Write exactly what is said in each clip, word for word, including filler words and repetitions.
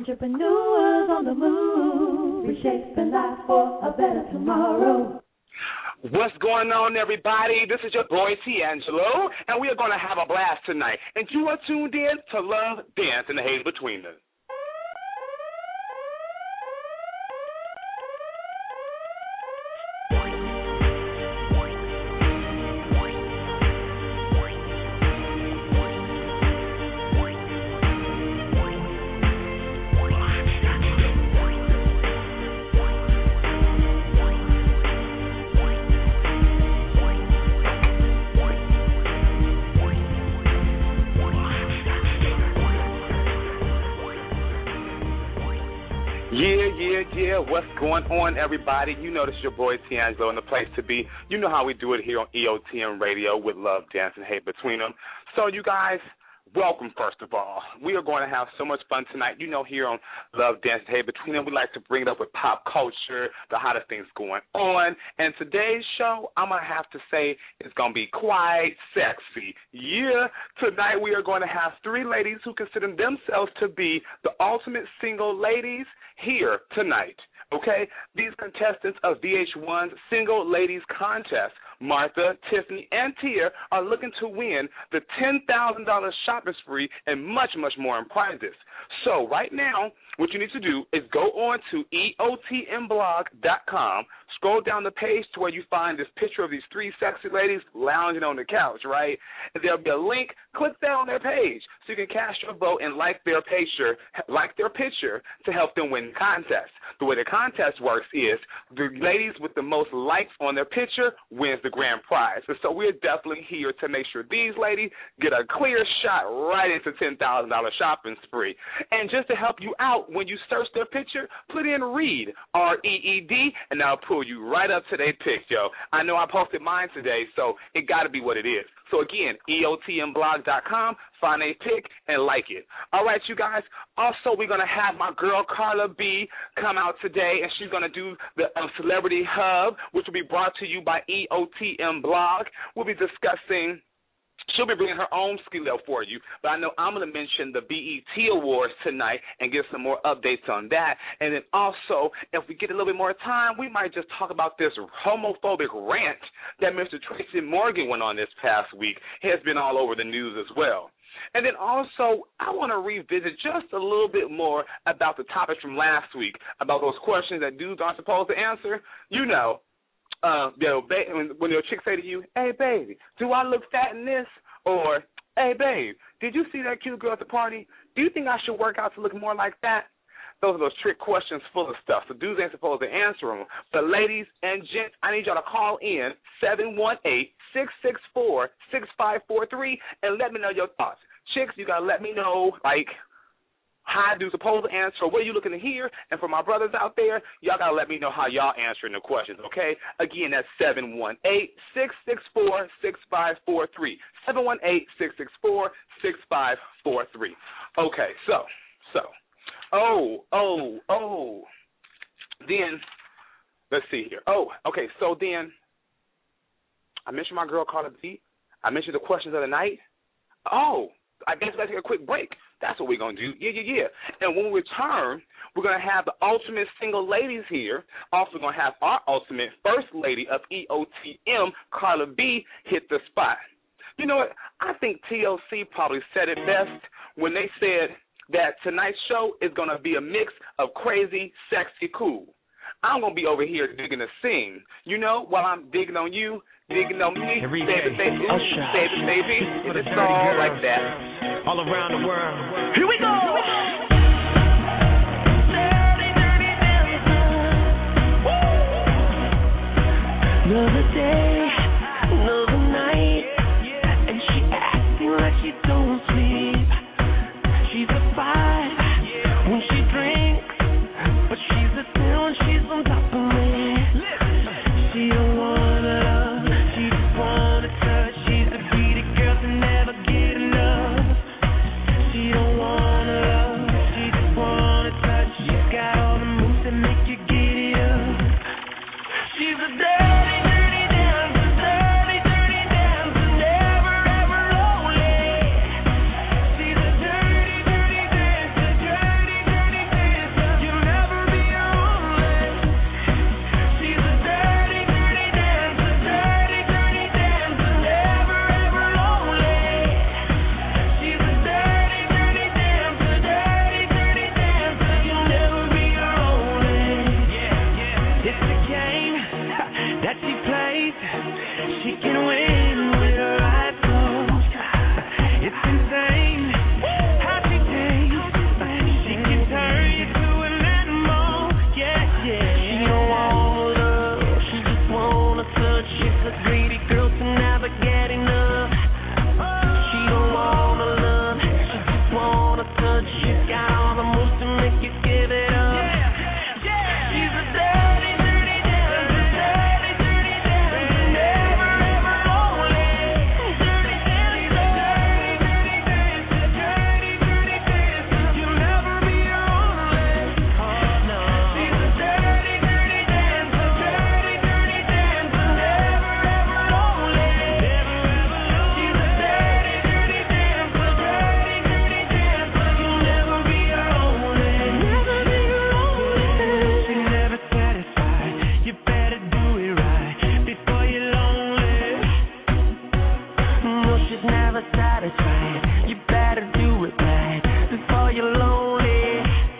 Entrepreneurs on the move, reshaping life for a better tomorrow. What's going on, everybody? This is your boy, D'Angelo, and we are going to have a blast tonight. And you are tuned in to Love, Dance, and the Hate Between Them. Yeah, yeah, yeah. What's going on, everybody? You know this is your boy, D'Angelo, and the place to be. You know how we do it here on E O T M Radio with Love, Dance, and Hate Between Them. So, you guys, welcome, first of all. We are going to have so much fun tonight. You know, here on Love, Dance, and Hate Between Them, we like to bring it up with pop culture, the hottest things going on. And today's show, I'm going to have to say, is going to be quite sexy. Yeah, tonight we are going to have three ladies who consider themselves to be the ultimate single ladies here tonight. Okay, these contestants of V H one's Single Ladies Contest, Martha, Tiffany, and Tia, are looking to win the ten thousand dollars shopping spree and much, much more in prizes. So right now, what you need to do is go on to E O T M blog dot com, scroll down the page to where you find this picture of these three sexy ladies lounging on the couch, right? And there'll be a link. Click that on their page so you can cast your vote and like their picture, like their picture to help them win the contest. The way the contest works is the ladies with the most likes on their picture wins the grand prize. And so we're definitely here to make sure these ladies get a clear shot right into ten thousand dollars shopping spree. And just to help you out, when you search their picture, put in Reed, R E E D, and that'll pull you right up to their pic, yo. I know I posted mine today, so it got to be what it is. So, again, E O T M blog dot com, find a pic, and like it. All right, you guys. Also, we're going to have my girl Carla B come out today, and she's going to do the um, Celebrity Hub, which will be brought to you by E O T M Blog. We'll be discussing... She'll be bringing her own skill for you, but I know I'm going to mention the B E T Awards tonight and give some more updates on that. And then also, if we get a little bit more time, we might just talk about this homophobic rant that Mister Tracy Morgan went on this past week. It has been all over the news as well. And then also, I want to revisit just a little bit more about the topics from last week, about those questions that dudes aren't supposed to answer. You know. Uh, you know, ba- when, when your chick say to you, hey, baby, do I look fat in this? Or, hey, babe, did you see that cute girl at the party? Do you think I should work out to look more like that? Those are those trick questions full of stuff. So dudes ain't supposed to answer them. But ladies and gents, I need y'all to call in seven one eight, six six four, six five four three and let me know your thoughts. Chicks, you got to let me know, like, how do supposed to answer, what are you looking to hear? And for my brothers out there, y'all got to let me know how y'all answering the questions, okay? Again, that's seven one eight, six six four, six five four three. seven one eight, six six four, six five four three. Okay, so, so, oh, oh, oh. Then, let's see here. Oh, okay, so then, I mentioned my girl Carla B. I mentioned the questions of the night. Oh, I guess let's take a quick break. That's what we're going to do. Yeah, yeah, yeah. And when we return, we're going to have the ultimate single ladies here. Also going to have our ultimate first lady of E O T M, Carla B, hit the spot. You know what? I think T L C probably said it best when they said that tonight's show is going to be a mix of crazy, sexy, cool. I'm going to be over here digging a sing. You know, while I'm digging on you, digging on me, Every baby, day. baby, Oh, baby, baby, For the it's dirty all girls. like that. All around the world. Here we go. Dirty, dirty dancer. Another day, another night, and she acting like she don't sleep. She's a five when she drinks, but she's a ten when she's on top of me. She don't wanna love, she just wanna touch. She's a greedy girl to never get enough. She don't wanna love, she just wanna touch. She's got all the moves that make you giddy up. She's a dirty, dirty dancer. she can win with her eyes closed. It's insane how she tastes. She can turn you to an animal. Yeah, yeah. She don't want love, she just wanna touch. She's a greedy girl to never get enough. She don't wanna love, she just wanna touch. She's got all the moves to make you give it up. She's a dirty, dirty dancer, dirty, dirty dancer, never ever lonely. Dirty dancer, dirty, dirty dancer, dirty, dirty dancer, you'll never be lonely. Oh no. She's a dirty, dirty dancer, dirty, dirty dancer, never ever lonely. Never ever lonely. She's a dirty, dirty dancer, dirty, dirty dancer, you'll never be lonely. Never be lonely. She never satisfied. You better do it right before you're lonely. No, she's never satisfied. You better do it right before you're lonely.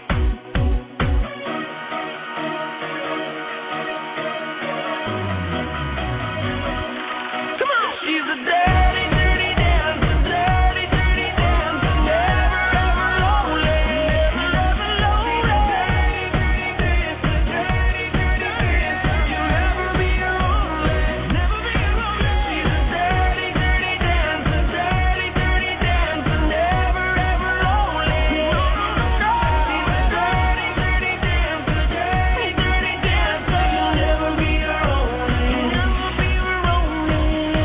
Come on, she's a dirty, dirty dancer, dirty, dirty dancer, never ever lonely, never lonely. Dirty, dirty dancer, dirty, dirty dancer, you'll never be lonely, never be lonely. She's a dirty, dirty dancer, dirty, dirty dancer, never ever lonely. She's a dirty, dirty dancer, dirty, dirty dancer, you'll never be lonely, never be lonely.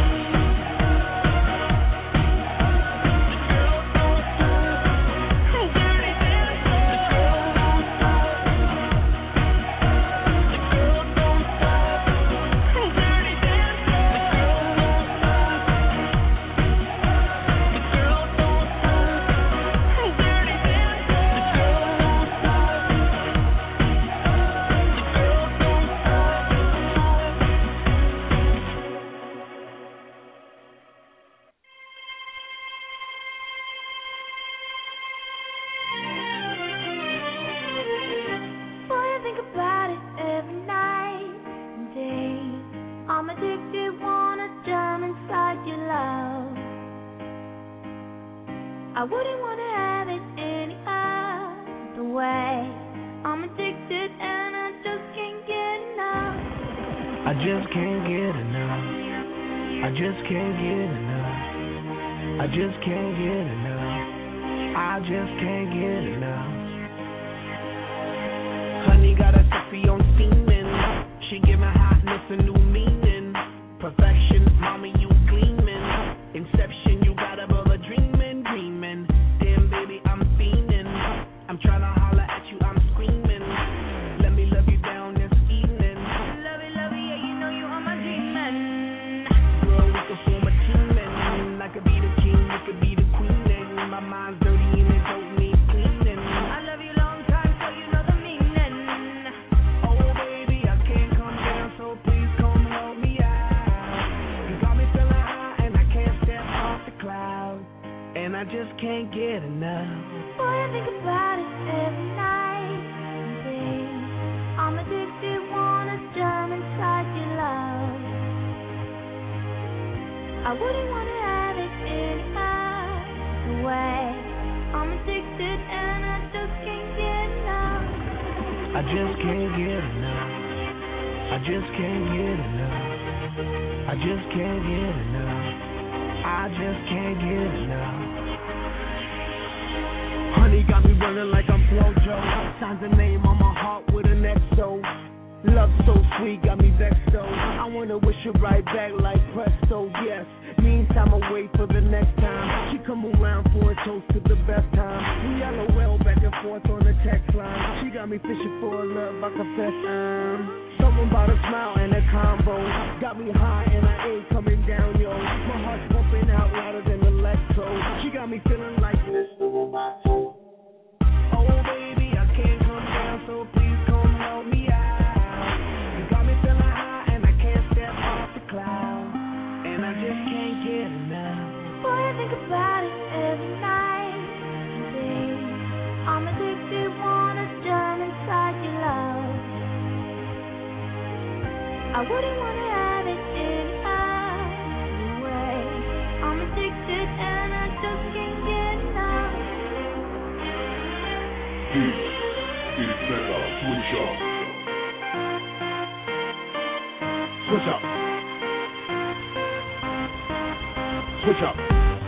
Boy, I think about it every night and day. I'm addicted, wanna jump inside your love. I wouldn't wanna have it any other way. I'm addicted and I just can't get enough. I just can't get enough. I just can't get enough. I just can't get enough. I just can't get enough. Honey got a sexy on steaming. She give my hotness a new meaning. Perfection, mommy, you gleaming. Inception, you got a brother dreaming, dreaming. Damn, baby, I'm fiending. I'm trying to holler at you, I'm screaming. Let me love you down this evening. Love it, love it, yeah, you know you are my demon. Girl, we could form a team and I could be the king, you could be the queen. And my mind's dirty and it don't need cleaning. I love you long time, so you know the meaning. Oh baby, I can't come down, so please come help me out. You got me feeling high and I can't step off the cloud. And I just can't get enough. Boy, I think about it every night and day. I'm addicted, wanna jump inside your love. I wouldn't wanna have it any other way. I'm addicted and I just can't get enough. I just can't get enough. I just can't get enough. I just can't get enough. I just can't get enough. Honey got me running like I'm Flojo. Signs a name on my heart with an X O. Love so sweet, got me vexed though. I wanna wish it right back like presto, yes. Meantime, I wait for the next time. She come around for a toast to the best time. We LOL back and forth on the text line. She got me fishing for a love, I confess I'm something about a smile and a combo. Got me high and I ain't coming down, yo. My heart's pumping out louder than electro. She got me feeling like oh baby, I can't come down, so please come help me out. You got me feeling high and I can't step off the cloud. And I just can't get enough. Boy, I think about it every night and day. I'm addicted, wanna jump inside your love. I wouldn't wanna have it any other It's better, switch up. Switch up. Switch up.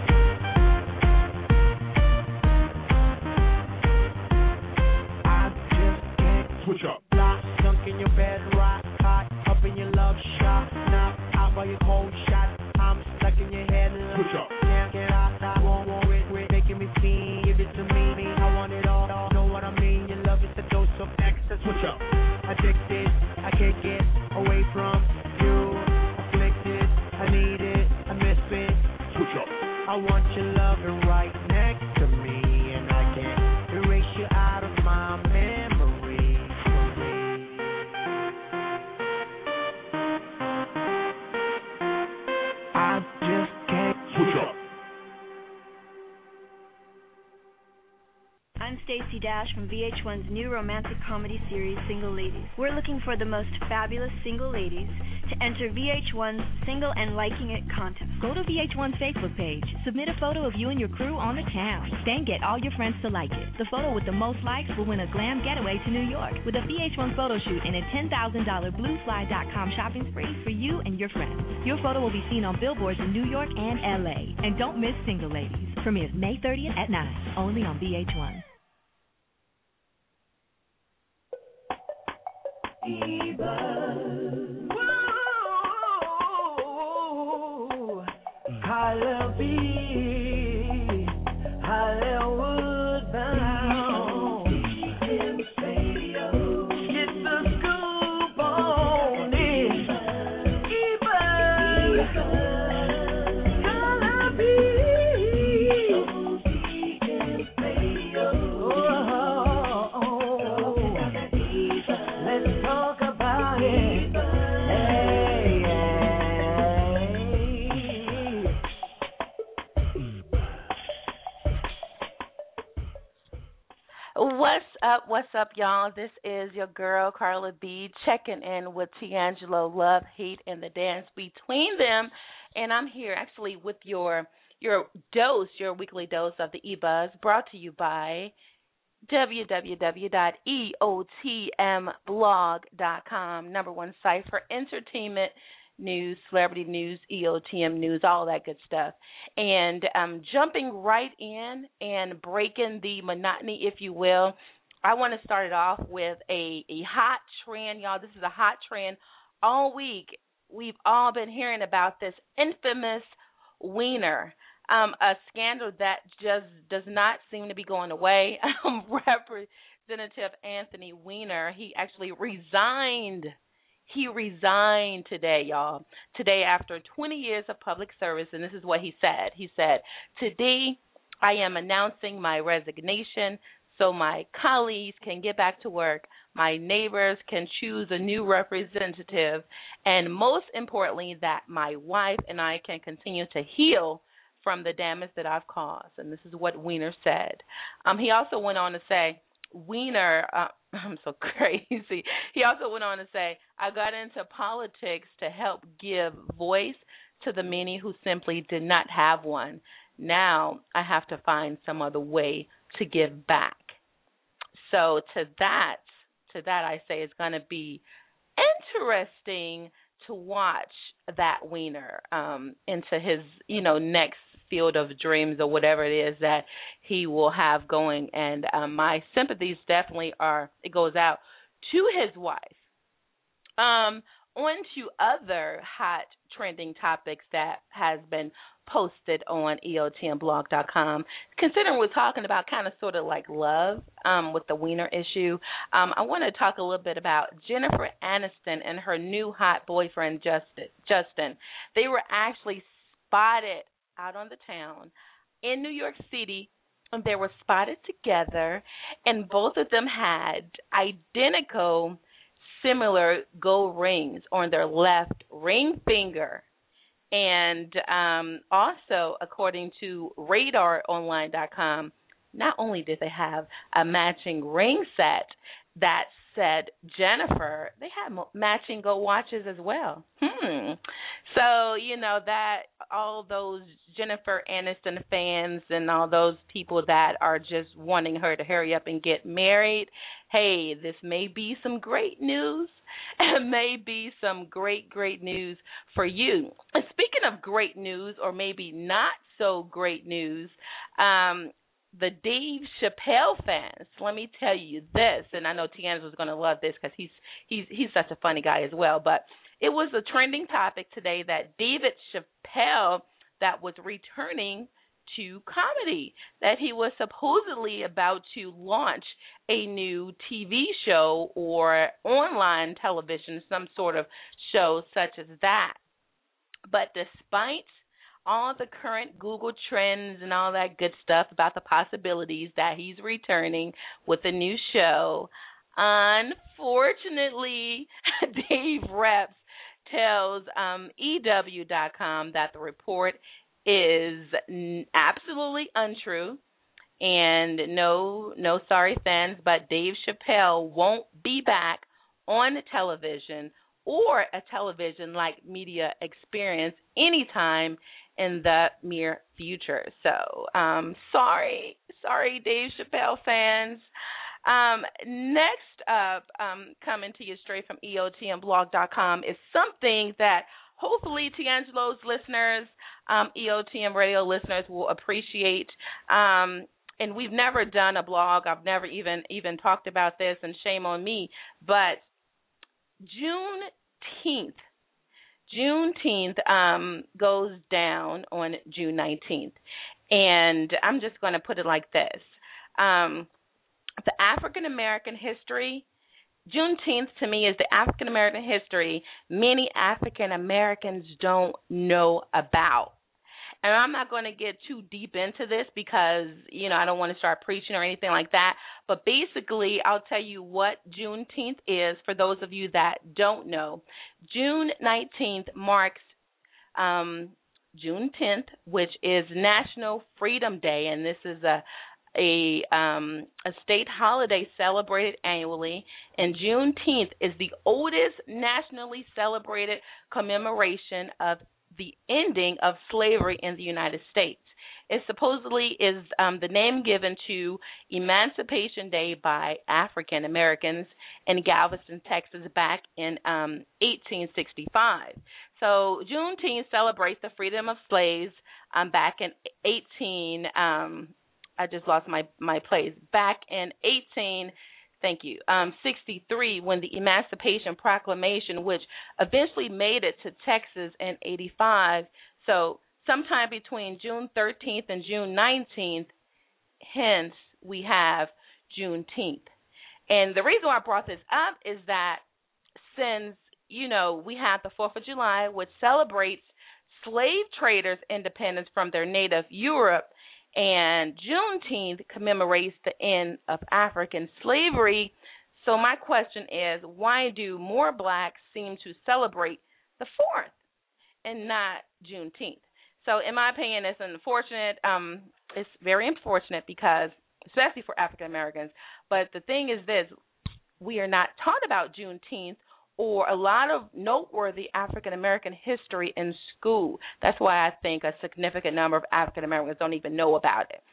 I just can't Switch up. lie. Sunk in your bed, rock hot, up in your love shot, knock out by your cold shot. I'm stuck in your head, Switch up. can't get out. I won't want it, quit making me feel. Give it to me, I want it all. Know what I mean? Your love is a dose of excess. Switch up. Addicted, I can't get away from you. Afflicted, I need it, I miss it. Switch up. I want your loving right next to me, and I can't erase you out of my memory. I just can't Switch up. I'm Stacey Dash from V H one's new romantic comedy series, Single Ladies. We're looking for the most fabulous single ladies to enter V H one's Single and Liking It contest. Go to V H one's Facebook page. Submit a photo of you and your crew on the town. Then get all your friends to like it. The photo with the most likes will win a glam getaway to New York with a V H one photo shoot and a ten thousand dollars blue fly dot com shopping spree for you and your friends. Your photo will be seen on billboards in New York and L A. And don't miss Single Ladies. Premieres May thirtieth at nine, only on V H one. Whoa, Hollywood, Hollywood bound. Get the scoop on it. Eva, let's talk about it. Hey, hey. What's up, what's up, y'all? This is your girl, Carla B, checking in with D'Angelo, Love, Hate, and the Dance Between Them. And I'm here actually with your your dose, your weekly dose of the E-Buzz, brought to you by w w w dot e o t m blog dot com, number one site for entertainment news, celebrity news, E O T M news, all that good stuff. And um, jumping right in and breaking the monotony, if you will, I want to start it off with a, a hot trend, y'all. This is a hot trend. All week, we've all been hearing about this infamous wiener. Um, a scandal that just does not seem to be going away. Um, Representative Anthony Weiner, he actually resigned. He resigned today, y'all. Today, after twenty years of public service, and this is what he said. He said, "Today, I am announcing my resignation so my colleagues can get back to work, my neighbors can choose a new representative, and most importantly, that my wife and I can continue to heal from the damage that I've caused." And this is what Weiner said. Um, he also went on to say, Weiner, uh, I'm so crazy. He also went on to say, "I got into politics to help give voice to the many who simply did not have one. Now I have to find some other way to give back." So to that, to that I say it's going to be interesting to watch that Weiner um, into his, you know, next field of dreams or whatever it is that he will have going. And um, my sympathies definitely are, it goes out to his wife. Um, on to other hot trending topics that has been posted on E O T M blog dot com. Considering we're talking about kind of sort of like love um, with the Weiner issue, um, I want to talk a little bit about Jennifer Aniston and her new hot boyfriend, Justin. Justin. They were actually spotted out on the town in New York City, and they were spotted together, and both of them had identical, similar gold rings on their left ring finger. And um, also, according to radar online dot com, not only did they have a matching ring set that said Jennifer, they had matching gold watches as well. Hmm. So, you know, that all those Jennifer Aniston fans and all those people that are just wanting her to hurry up and get married, hey, this may be some great news. It may be some great, great news for you. And speaking of great news, or maybe not so great news, um, the Dave Chappelle fans, let me tell you this, and I know Tiana was going to love this because he's he's he's such a funny guy as well, but it was a trending topic today that David Chappelle, that was returning to comedy, that he was supposedly about to launch a new T V show or online television, some sort of show such as that. But despite all the current Google trends and all that good stuff about the possibilities that he's returning with a new show, unfortunately, Dave Reps tells um, E W dot com that the report is n- absolutely untrue. And no, no sorry fans, but Dave Chappelle won't be back on television or a television-like media experience anytime in the near future. So, um, sorry, sorry, Dave Chappelle fans. Um, next up, um, coming to you straight from E O T M blog dot com is something that hopefully Tiangelo's listeners, um, E O T M radio listeners will appreciate. Um, and we've never done a blog. I've never even even talked about this, and shame on me. But Juneteenth. Juneteenth um, goes down on June nineteenth. And I'm just going to put it like this. Um, the African-American history, Juneteenth to me is the African-American history many African-Americans don't know about. And I'm not going to get too deep into this because, you know, I don't want to start preaching or anything like that. But basically, I'll tell you what Juneteenth is for those of you that don't know. June nineteenth marks um, June tenth, which is National Freedom Day, and this is a a um, a state holiday celebrated annually. And Juneteenth is the oldest nationally celebrated commemoration of the ending of slavery in the United States. It supposedly is um, the name given to Emancipation Day by African Americans in Galveston, Texas, back in um, eighteen sixty-five. So Juneteenth celebrates the freedom of slaves um, back in eighteen. Um, I just lost my my place. Back in eighteen. Thank you. Um, sixty-three, when the Emancipation Proclamation, which eventually made it to Texas in eighty-five. So sometime between June thirteenth and June nineteenth, hence we have Juneteenth. And the reason why I brought this up is that since, you know, we have the fourth of July, which celebrates slave traders' independence from their native Europe, and Juneteenth commemorates the end of African slavery. So my question is, why do more blacks seem to celebrate the fourth and not Juneteenth? So in my opinion, it's unfortunate. Um, it's very unfortunate because, especially for African Americans. But the thing is this, we are not taught about Juneteenth or a lot of noteworthy African American history in school. That's why I think a significant number of African Americans don't even know about it.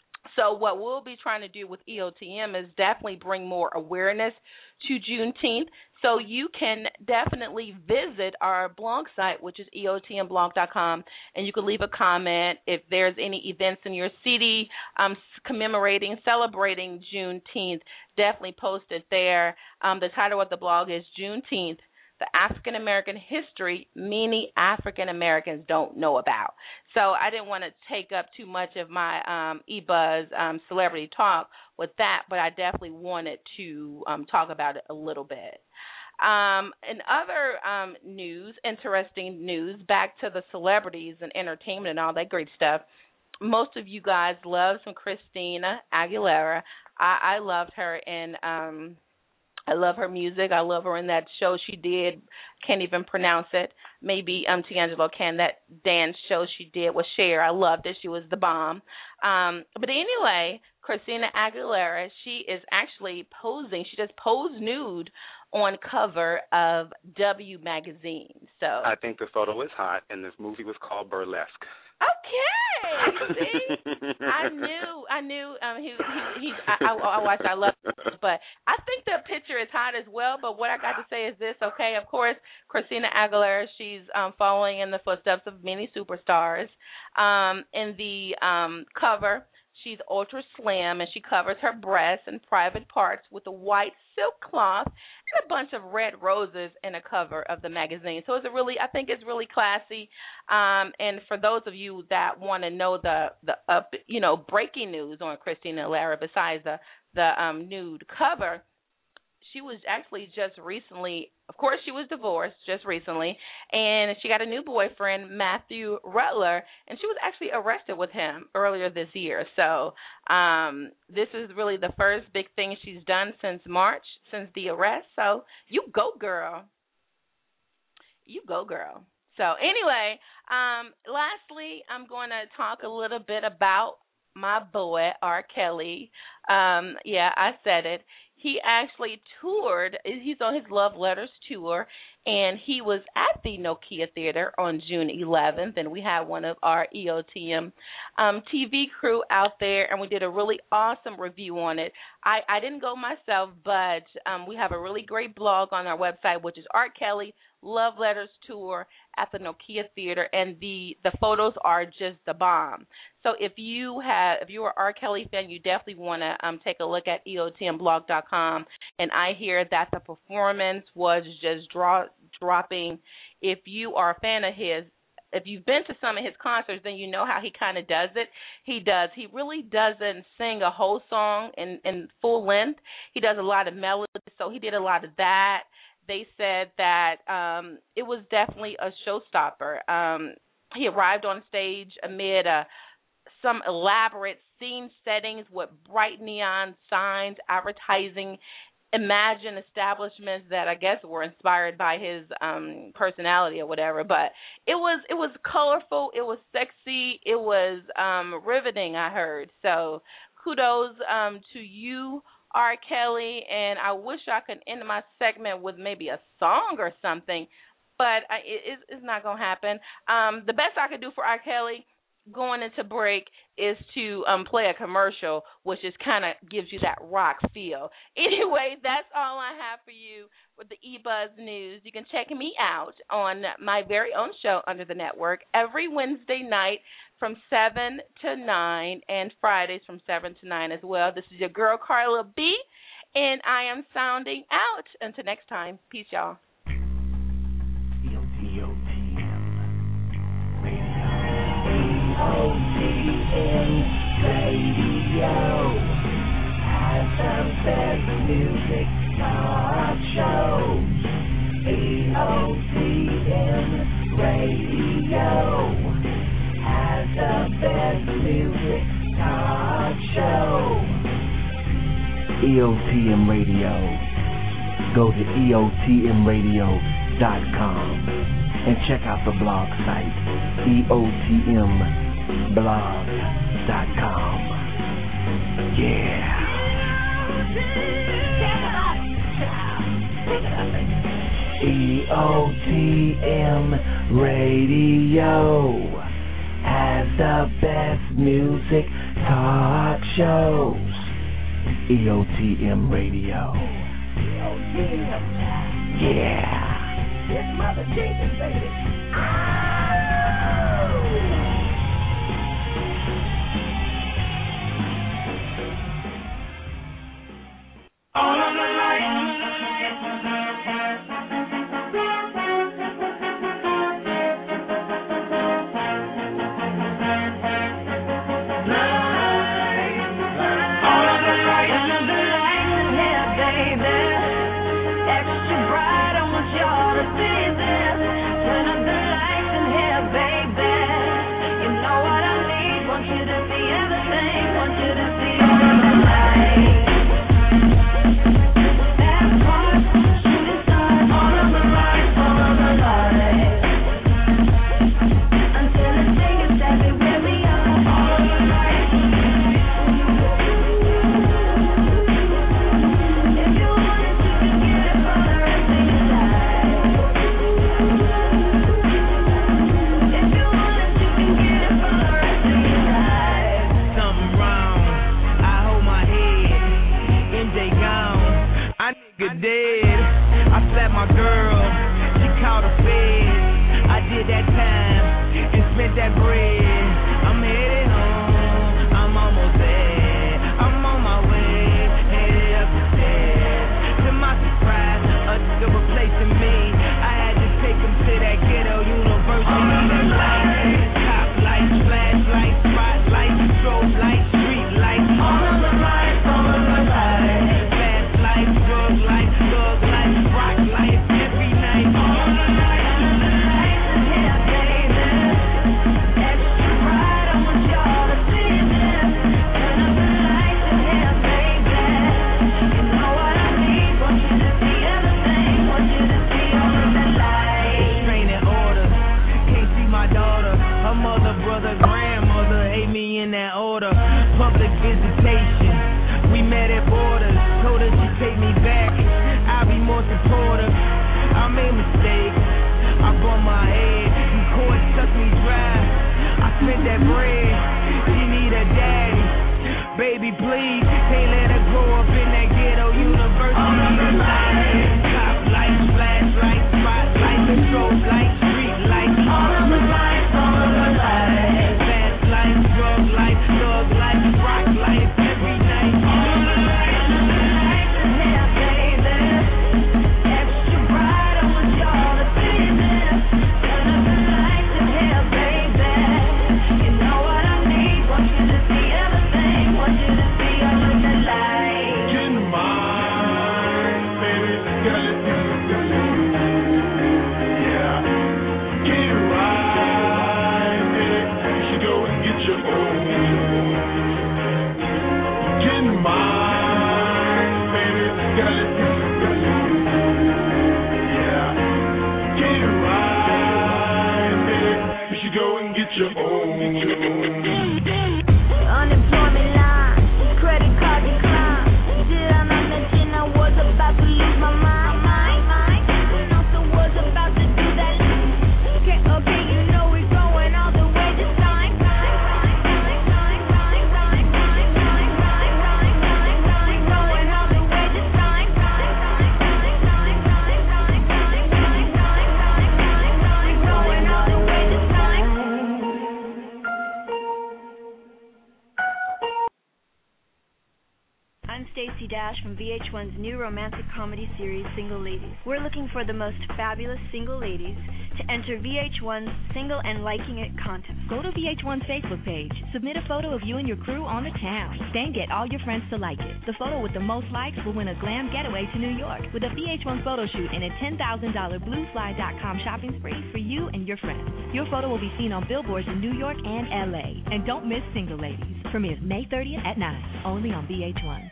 So what we'll be trying to do with E O T M is definitely bring more awareness to Juneteenth. So you can definitely visit our blog site, which is E O T M blog dot com, and you can leave a comment if there's any events in your city um, commemorating, celebrating Juneteenth. Definitely post it there. Um, the title of the blog is Juneteenth, the African American history many African Americans don't know about. So I didn't want to take up too much of my um, eBuzz um, celebrity talk with that, but I definitely wanted to um, talk about it a little bit. Um, in other um, news, interesting news, back to the celebrities and entertainment and all that great stuff. Most of you guys love some Christina Aguilera. I, I loved her in um, I love her music. I love her in that show she did. Can't even pronounce it. Maybe um, Tiangelo can. That dance show she did with Cher. I loved it. She was the bomb. Um, but anyway, Christina Aguilera. She is actually posing. She just posed nude on cover of W magazine. So I think the photo is hot, and this movie was called Burlesque. Okay, see, I knew, I knew. Um, he, he, he I, I, I watched. I love, it, but I think the picture is hot as well. But what I got to say is this. Okay, of course, Christina Aguilera. She's um, following in the footsteps of many superstars. Um, in the um, cover, she's ultra slim, and she covers her breasts and private parts with a white silk cloth and a bunch of red roses in a cover of the magazine. So it's a really, I think it's really classy. Um, and for those of you that want to know the the up, you know, breaking news on Christina Aguilera besides the the um, nude cover, she was actually just recently, of course, she was divorced just recently, and she got a new boyfriend, Matthew Rutler, and she was actually arrested with him earlier this year. So um, this is really the first big thing she's done since March, since the arrest. So you go, girl. You go, girl. So anyway, um, lastly, I'm going to talk a little bit about my boy, R. Kelly. Um, yeah, I said it. He actually toured, he's on his Love Letters tour, and he was at the Nokia Theater on June eleventh, and we had one of our E O T M um, T V crew out there, and we did a really awesome review on it. I, I didn't go myself, but um, we have a really great blog on our website, which is R. Kelly Love Letters Tour at the Nokia Theater, and the, the photos are just the bomb. So if you have, if you're an R. Kelly fan, you definitely want to um, take a look at E O T M blog dot com. And I hear that the performance was just draw, dropping. If you are a fan of his, if you've been to some of his concerts, then you know how he kind of does it. He does. He really doesn't sing a whole song in, in full length. He does a lot of melodies, so he did a lot of that. They said that um, it was definitely a showstopper. Um, he arrived on stage amid a some elaborate scene settings with bright neon signs, advertising, imagined establishments that I guess were inspired by his um, personality or whatever. But it was it was colorful, it was sexy, it was um, riveting, I heard. So kudos um, to you, R. Kelly, and I wish I could end my segment with maybe a song or something, but I, it, it's not going to happen. Um, the best I could do for R. Kelly going into break is to um, play a commercial, which is kind of gives you that rock feel. Anyway, that's all I have for you with the eBuzz News. You can check me out on my very own show under the network every Wednesday night from seven to nine and Fridays from seven to nine as well. This is your girl, Carla B., and I am sounding out. Until next time, peace, y'all. E O T M Radio has the best music talk show. E O T M Radio has the best music talk show. E O T M Radio. Go to E O T M radio dot com and check out the blog site, E O T M blog dot com. Yeah. E O T M Radio has the best music talk shows. E O T M Radio. Yeah. It's Mother Jenkins, baby. All of the lights. Extra bright, I want y'all to see this. Turn up the lights and brother, grandmother, hate me in that order. Public visitation, we met at borders. Told her she'd take me back, I'll be more supportive. I made mistakes, I bumped my head, you court sucked me dry. I spent that bread, she need a daddy. Baby, please, can't let her grow up in that ghetto university. Cop lights, flashlights, spotlights, strobe lights, street lights. All of the lights, all of the lights. Fast life, drug life, thug life, rock life, every night. All of the lights, all of the lights, yeah, baby. Extra bright, I want y'all to see this. Turn up the lights in here, baby. You know what I need, want you to see everything. Want you to see all of the lights. Get mine, baby. Gotta let you go. Yeah. Get right, baby. You should go and get your own. Get mine, baby. Gotta let you go. Yeah. Get right, baby. You should go and get your own. Unemployment line, credit card decline. Did I not mention I was about to lose my mind? And also was about to do that. Okay, okay, you know we're going all the way this time. Going all the way this time. Going all the way this time. I'm Stacey Dash from V H one's new romantic comedy series, Single Ladies. We're looking for the most fabulous single ladies to enter V H one's Single and Liking It contest. Go to V H one's Facebook page. Submit a photo of you and your crew on the town. Then get all your friends to like it. The photo with the most likes will win a glam getaway to New York with a V H one photo shoot and a ten thousand dollars blue fly dot com shopping spree for you and your friends. Your photo will be seen on billboards in New York and L A. And don't miss Single Ladies. Premieres May thirtieth at nine, only on V H one.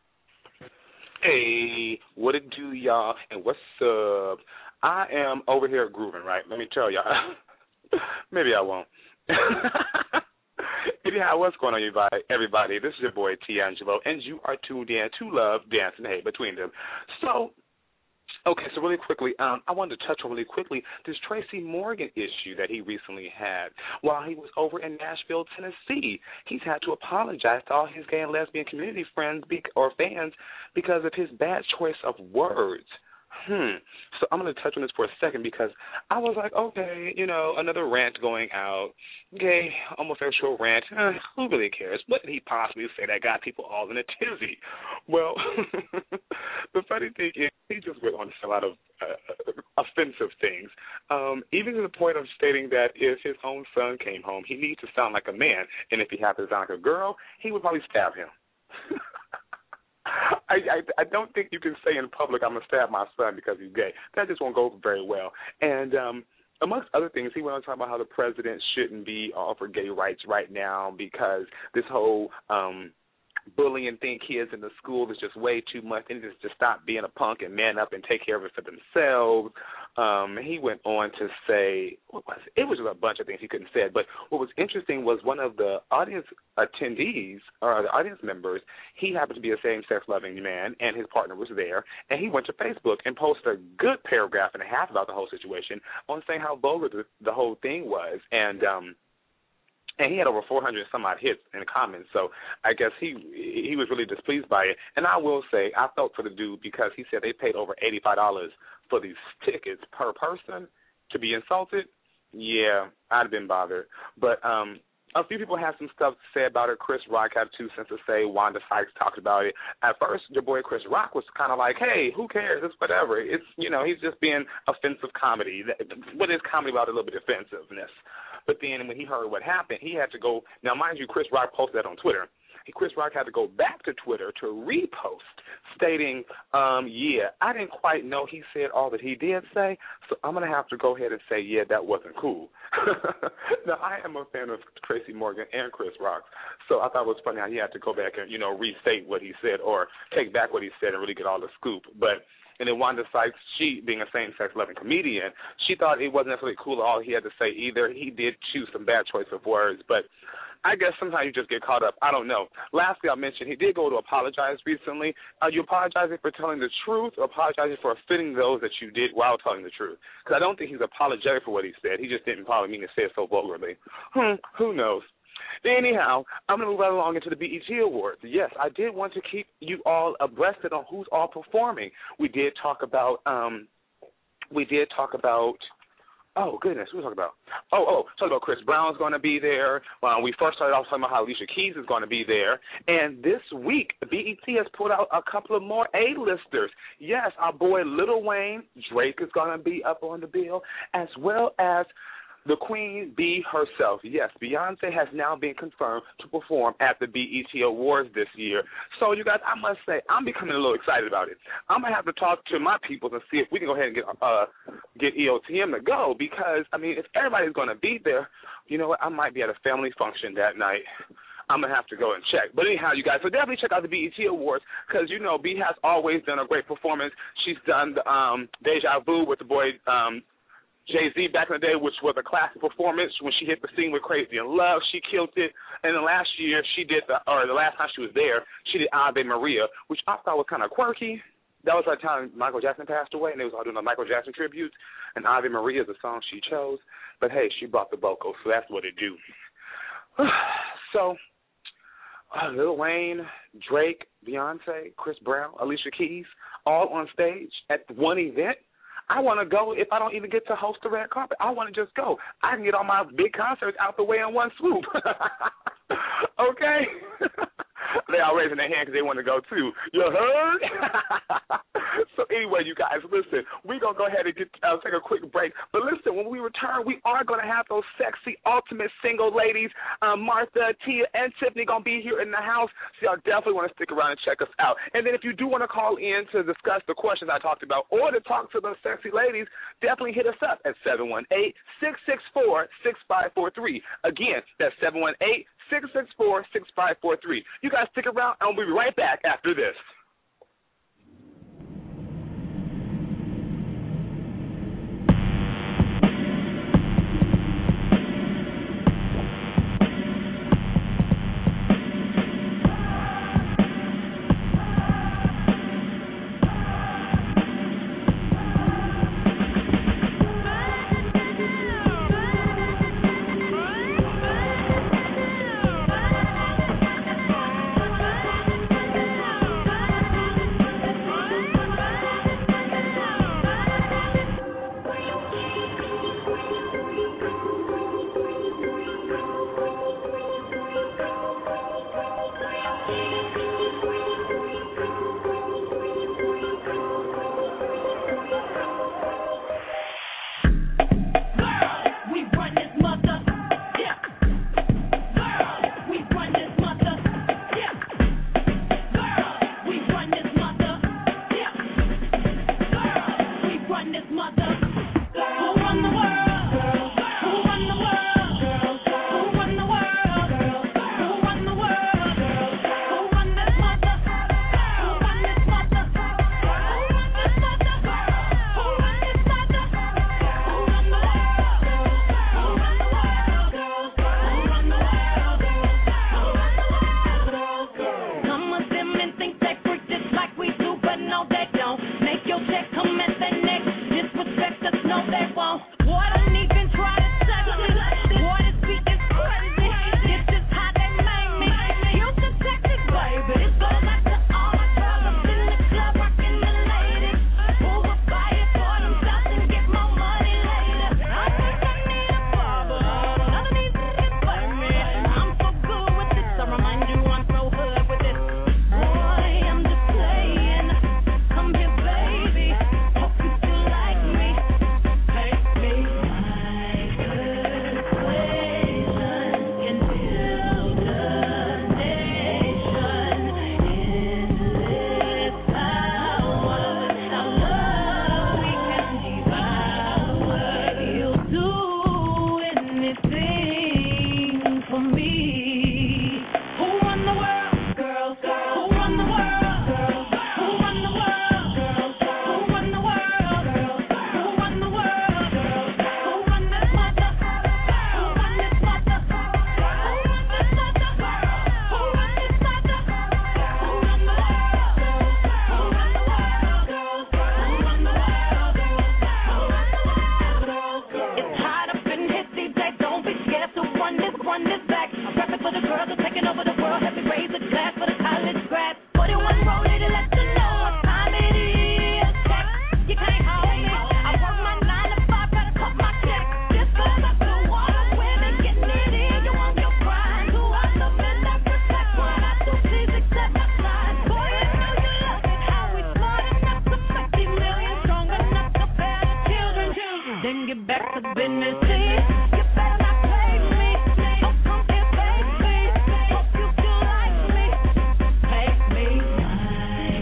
Hey, what it do, y'all, and what's up? I am over here grooving, right? Let me tell y'all. Maybe I won't. Anyhow, what's going on, everybody? Everybody, this is your boy, Tiangelo, and you are tuned in to Love, Dance, and Hate Between Them. So, okay, so really quickly, um, I wanted to touch on really quickly this Tracy Morgan issue that he recently had while he was over in Nashville, Tennessee. He's had to apologize to all his gay and lesbian community friends be- or fans because of his bad choice of words. Hmm. So I'm going to touch on this for a second because I was like, okay, you know, another rant going out, gay, homosexual rant. Eh, who really cares? What did he possibly say that got people all in a tizzy? Well, the funny thing is he just went on to say a lot of uh, offensive things, um, even to the point of stating that if his own son came home, he needs to sound like a man, and if he happens to sound like a girl, he would probably stab him. I, I I don't think you can say in public, I'm going to stab my son because he's gay. That just won't go very well. And um, amongst other things, he went on to talk about how the president shouldn't be all for gay rights right now because this whole um, bullying thing kids in the school is just way too much. They need to just stop being a punk and man up and take care of it for themselves. Um, he went on to say, what was it? It was just a bunch of things he couldn't say. But what was interesting was one of the audience attendees, or the audience members, he happened to be a same-sex loving man, and his partner was there, and he went to Facebook and posted a good paragraph and a half about the whole situation on saying how vulgar the, the whole thing was. And um, And he had over four hundred some odd hits in the comments, so I guess he he was really displeased by it. And I will say, I felt for the dude because he said they paid over eighty-five dollars for these tickets per person to be insulted. Yeah, I'd have been bothered. But um, a few people have some stuff to say about it. Chris Rock had two cents to say. Wanda Sykes talked about it. At first, your boy Chris Rock was kind of like, hey, who cares? It's whatever. It's, you know, he's just being offensive comedy. What is comedy about? A little bit of offensiveness. But then when he heard what happened, he had to go. Now, mind you, Chris Rock posted that on Twitter. Chris Rock had to go back to Twitter to repost, stating, um, yeah, I didn't quite know he said all that he did say, so I'm going to have to go ahead and say, yeah, that wasn't cool. Now, I am a fan of Tracy Morgan and Chris Rock, so I thought it was funny how he had to go back and, you know, restate what he said or take back what he said and really get all the scoop. But and then Wanda Sykes, she, being a same-sex loving comedian, she thought it wasn't necessarily cool at all he had to say either. He did choose some bad choice of words, but I guess sometimes you just get caught up. I don't know. Lastly, I mentioned he did go to apologize recently. Are you apologizing for telling the truth or apologizing for offending those that you did while telling the truth? Because I don't think he's apologetic for what he said. He just didn't probably mean to say it so vulgarly. Hmm, who knows? Anyhow, I'm going to move right along into the B E T Awards. Yes, I did want to keep you all abreast on who's all performing. We did talk about, um, we did talk about, oh, goodness, what was we talking about? Oh, oh, talking about Chris Brown's going to be there. Well, we first started off talking about how Alicia Keys is going to be there. And this week, B E T has put out a couple of more A-listers. Yes, our boy Lil Wayne, Drake is going to be up on the bill, as well as the Queen Bee herself. Yes, Beyonce has now been confirmed to perform at the B E T Awards this year. So, you guys, I must say, I'm becoming a little excited about it. I'm going to have to talk to my people and see if we can go ahead and get uh, get E O T M to go because, I mean, if everybody's going to be there, you know what, I might be at a family function that night. I'm going to have to go and check. But anyhow, you guys, so definitely check out the B E T Awards because, you know, B has always done a great performance. She's done the um, Deja Vu with the boy um, Jay-Z back in the day, which was a classic performance when she hit the scene with Crazy in Love. She killed it. And then last year, she did, the, or the last time she was there, she did Ave Maria, which I thought was kind of quirky. That was the time Michael Jackson passed away, and they was all doing a Michael Jackson tribute. And Ave Maria is the song she chose. But, hey, she brought the vocals, so that's what it do. So, uh, Lil Wayne, Drake, Beyonce, Chris Brown, Alicia Keys, all on stage at one event. I want to go if I don't even get to host the red carpet. I want to just go. I can get all my big concerts out the way in one swoop. Okay? They all raising their hand because they want to go, too. You heard? So anyway, you guys, listen, we're going to go ahead and get, uh, take a quick break. But listen, when we return, we are going to have those sexy, ultimate single ladies, um, Martha, Tia, and Tiffany going to be here in the house. So y'all definitely want to stick around and check us out. And then if you do want to call in to discuss the questions I talked about or to talk to those sexy ladies, definitely hit us up at seven one eight, six six four, six five four three. Again, that's seven one eight, six six four, six five four three. You guys stick around, and we'll be right back after this. Bye. back. I'm rapping for the girls who taking over the world. Help me raise a glass for the college grad. forty-one rolling to let you know what time it is. Check. You can't hold me. I work my nine to five, gotta cut my check. Just cause I do all the women getting it in. You want your pride. Do I the men that protect what I do? Please accept my side. Boy, you know you love it. How we smart enough to fifty million, strong enough to bear the children. Then get back to business. See, you better not play me. Oh, come here, baby. Hope you feel like me. Pay me. My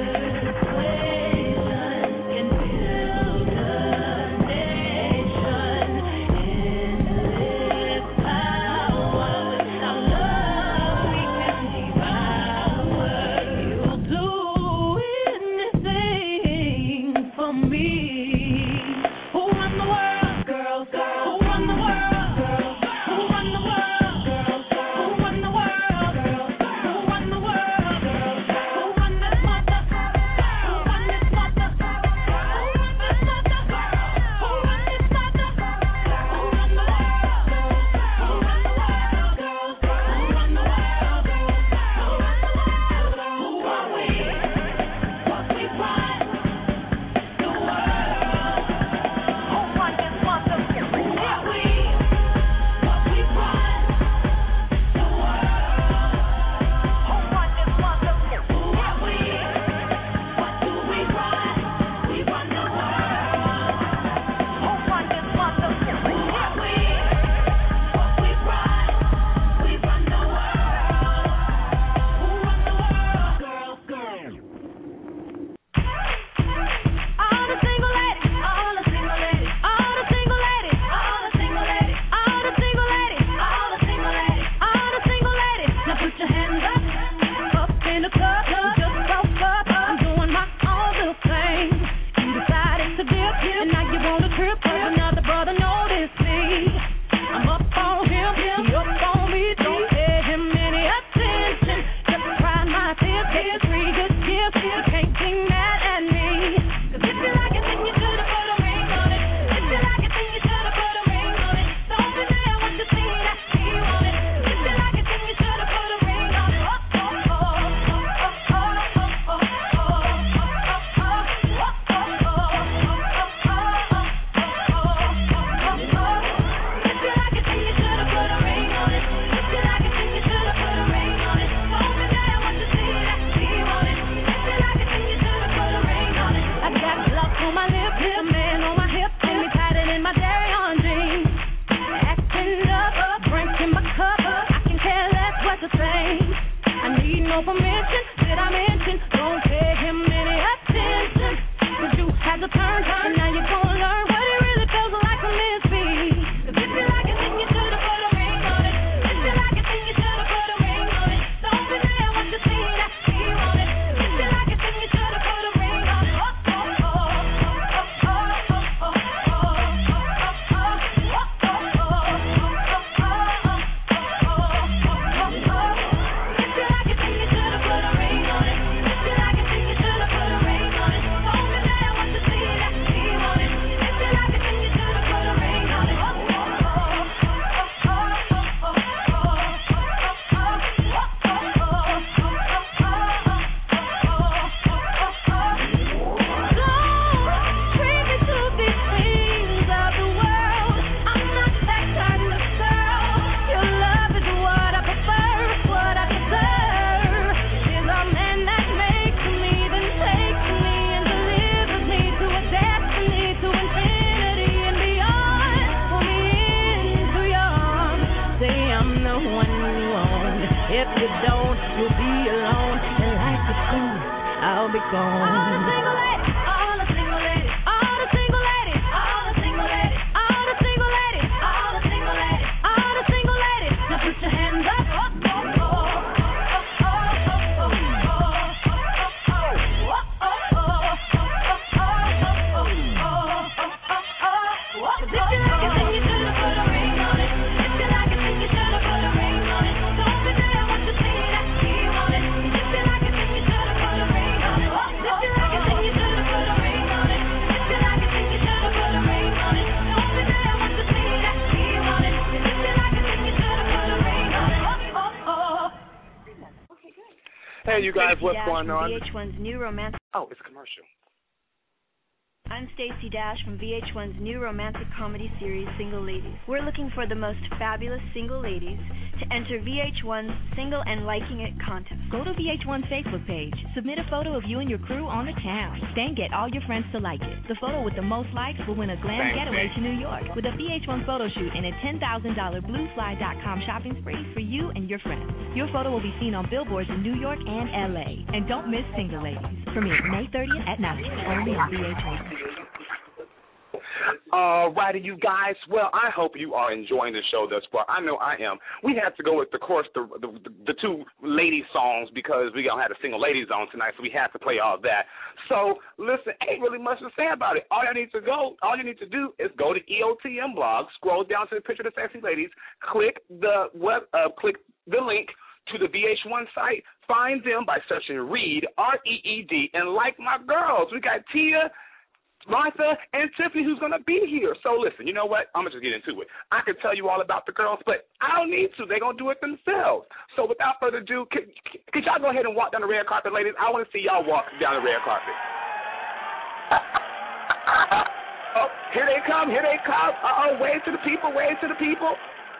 persuasion can build a nation. Endless power. Without love, we can devour. You'll do anything for me. Who run the world? Girls, girls. Who run the world? Girls. Who run the world? Girls. Who run the world? Girls. Who run the world? Girls. Who run this mother? Who run this mother? Who run this mother? Who run this mother? Who run the world? Girls. Who run the world? Girls. Who run the world? Girls. Who run the world? Who are we? What we run the world. Who run this mother? Who are we? What we run the world. Who run this mother? Who are we? What do we run? We run the world. Who run this mother? Who are we? What we run? We run the world. Who run the world? Girls, girls. All the single ladies, all the single ladies, all the single ladies, all the single ladies, all the single ladies, all the single ladies, all the single ladies. Now put your hands up, up in the club, just broke up. I'm doing my own little thing. You decided to dip, and now you want to trip, 'cause another brother noticed me. I'm up on him, he up on me. Don't pay him any attention. Just try my tip, take three good gifts. You can't be mad at me. 'Cause if you like it, then you should've put a ring on it. If you like it, then you should've put a ring on it. Don't deny what you see, that he want it. If you like it, then you should've put a ring on it. Oh, oh, oh, oh, oh, oh, oh, oh, oh, If you like it, then you should've put a ring on it. If you like it, then you should've put a ring on it. Don't deny what you see, that he want it. If you like it, then you should've put a ring on it. I got love on my lip, a man on my hip, and me tied it in my Darion jeans. Acting up, drinking my cup, I can care less what to say. I need no permission, did I mention? Don't pay him any attention. 'Cause you had to turn, and now you're gonna learn what it really feels like to miss me. 'Cause if you like it, then you should've put a ring on it. If you like it, then you should've put a ring on it. Don't deny what you see, that he want it. If you like it, then you should've put a ring on it. Oh, oh, oh, oh, oh, oh, oh, oh, oh, If you like it, then you should've put a ring on it. If you like it, then you should've put a ring on it. Don't deny what you see, that he want it. If you like it, then you should've put a ring on it. Oh, oh, oh, oh, oh, oh, Don't treat me to these things of the world. I'm not that kind of girl. Your love is what I prefer, what I deserve. Is a man that makes me, then takes me and delivers me to a destiny, to infinity and beyond. Pull me into your arms, say I'm the one you want. If you don't, you'll be alone, and like the sun, I'll be gone. All the single ladies, all the single ladies, all the single ladies, all the single ladies, all the single ladies, all the single ladies, all the single ladies. Now put your hands up. Oh, oh, oh, oh, oh, oh, oh, oh, oh, If you like it, then you should've put a ring on it. If you like it, then you should've put a ring on it. Don't deny what you see, that he want it. If you like it, then you should've put a ring on it. If you like it, then you should've Hey, you guys, Stacey what's Dash going from on? V H one's new romantic. Oh, it's a commercial. I'm Stacey Dash from V H one's new romantic comedy series, Single Ladies. We're looking for the most fabulous single ladies to enter V H one's Single and Liking It contest. Go to V H one's Facebook page, submit a photo of you and your crew on the town, then get all your friends to like it. The photo with the most likes will win a glam Thanks, getaway thanks. to New York with a V H one photo shoot and a ten thousand dollars blue fly dot com shopping spree for you and your friends. Your photo will be seen on billboards in New York and L A. And don't miss Single Ladies. Premiere May thirtieth at night, only on V H one. All righty, you guys. Well, I hope you are enjoying the show thus far. I know I am. We had to go with, of course, the the, the two lady songs because we don't have a single ladies on tonight, so we had to play all that. So, listen, ain't really much to say about it. All you need to go, all you need to do is go to E O T M blog, scroll down to the picture of the sexy ladies, click the web, uh, click the link to the V H one site, find them by searching Reed, R E E D, and like my girls. We got Tia, Martha, and Tiffany, who's going to be here. So listen, you know what? I'm going to just get into it. I could tell you all about the girls, but I don't need to. They're going to do it themselves. So without further ado, could, could y'all go ahead and walk down the red carpet, ladies? I want to see y'all walk down the red carpet. Oh, here they come. Here they come. Uh-oh, wave to the people. Wave to the people.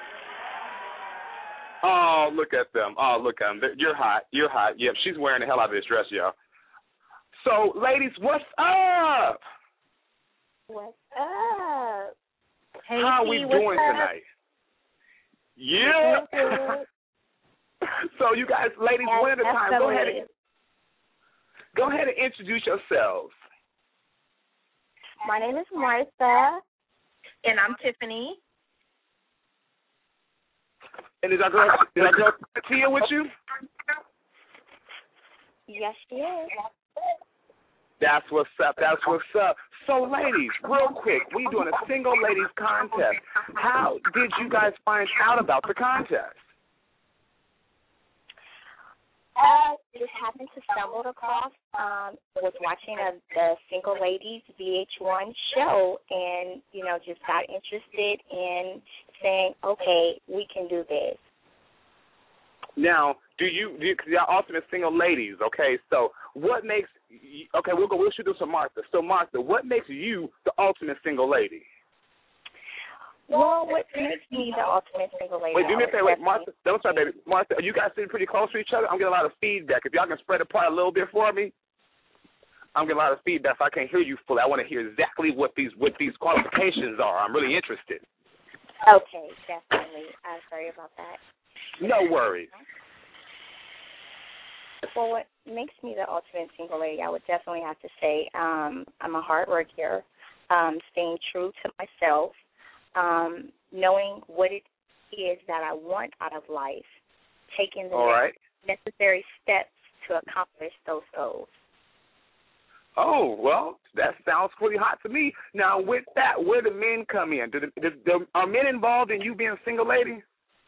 Oh, look at them. Oh, look at them. You're hot. You're hot. Yep, she's wearing the hell out of this dress, y'all. So, ladies, what's up? What's up? Hey, How are we T, doing what's up? tonight? Yeah. So, you guys, ladies, Yes, one at a time, go ahead, absolutely. and, go ahead and introduce yourselves. My name is Martha, and I'm Tiffany. And is our girl, is our girl Tia with you? Yes, she is. That's what's up. That's what's up. So, ladies, real quick, we doing a single ladies contest. How did you guys find out about the contest? I just happened to stumble across, um, was watching a, the Single Ladies V H one show and, you know, just got interested in saying, okay, we can do this. Now, do you, do you, cause y'all ultimate single ladies, okay, so what makes, okay, we'll go, we'll shoot this to Martha. So, Martha, what makes you the ultimate single lady? Well, what makes me the ultimate single lady? Wait, do me a favor, wait, definitely- Martha, don't start, baby. Martha, are you guys sitting pretty close to each other? I'm getting a lot of feedback. If y'all can spread apart a little bit for me, I'm getting a lot of feedback, so I can't hear you fully. I want to hear exactly what these what these qualifications are. I'm really interested. Okay, definitely. I'm sorry about that. No worries. Well, what makes me the ultimate single lady, I would definitely have to say um, I'm a hard worker, um, staying true to myself, um, knowing what it is that I want out of life, taking the All right. necessary steps to accomplish those goals. Oh, well, that sounds pretty hot to me. Now, with that, where do men come in? Do the, do, do, are men involved in you being a single lady?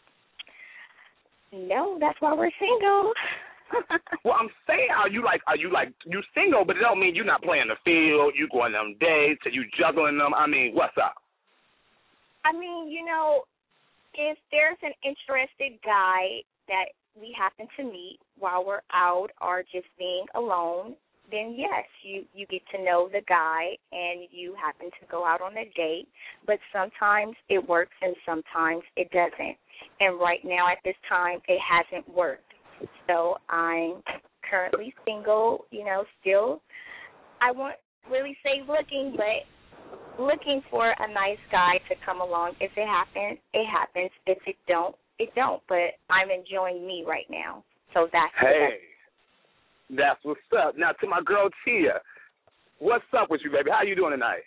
No, that's why we're single. Well, I'm saying, are you like, are you like, you single, but it don't mean you're not playing the field, you going on them dates, and you juggling them. I mean, what's up? I mean, you know, if there's an interested guy that we happen to meet while we're out or just being alone, then yes, you, you get to know the guy and you happen to go out on a date. But sometimes it works and sometimes it doesn't. And right now at this time, it hasn't worked. So I'm currently single, you know, still. I won't really say looking, but looking for a nice guy to come along. If it happens, it happens. If it don't, it don't. But I'm enjoying me right now. So that's Hey, that's what's up. Now, to my girl Tia, what's up with you, baby? How you doing tonight?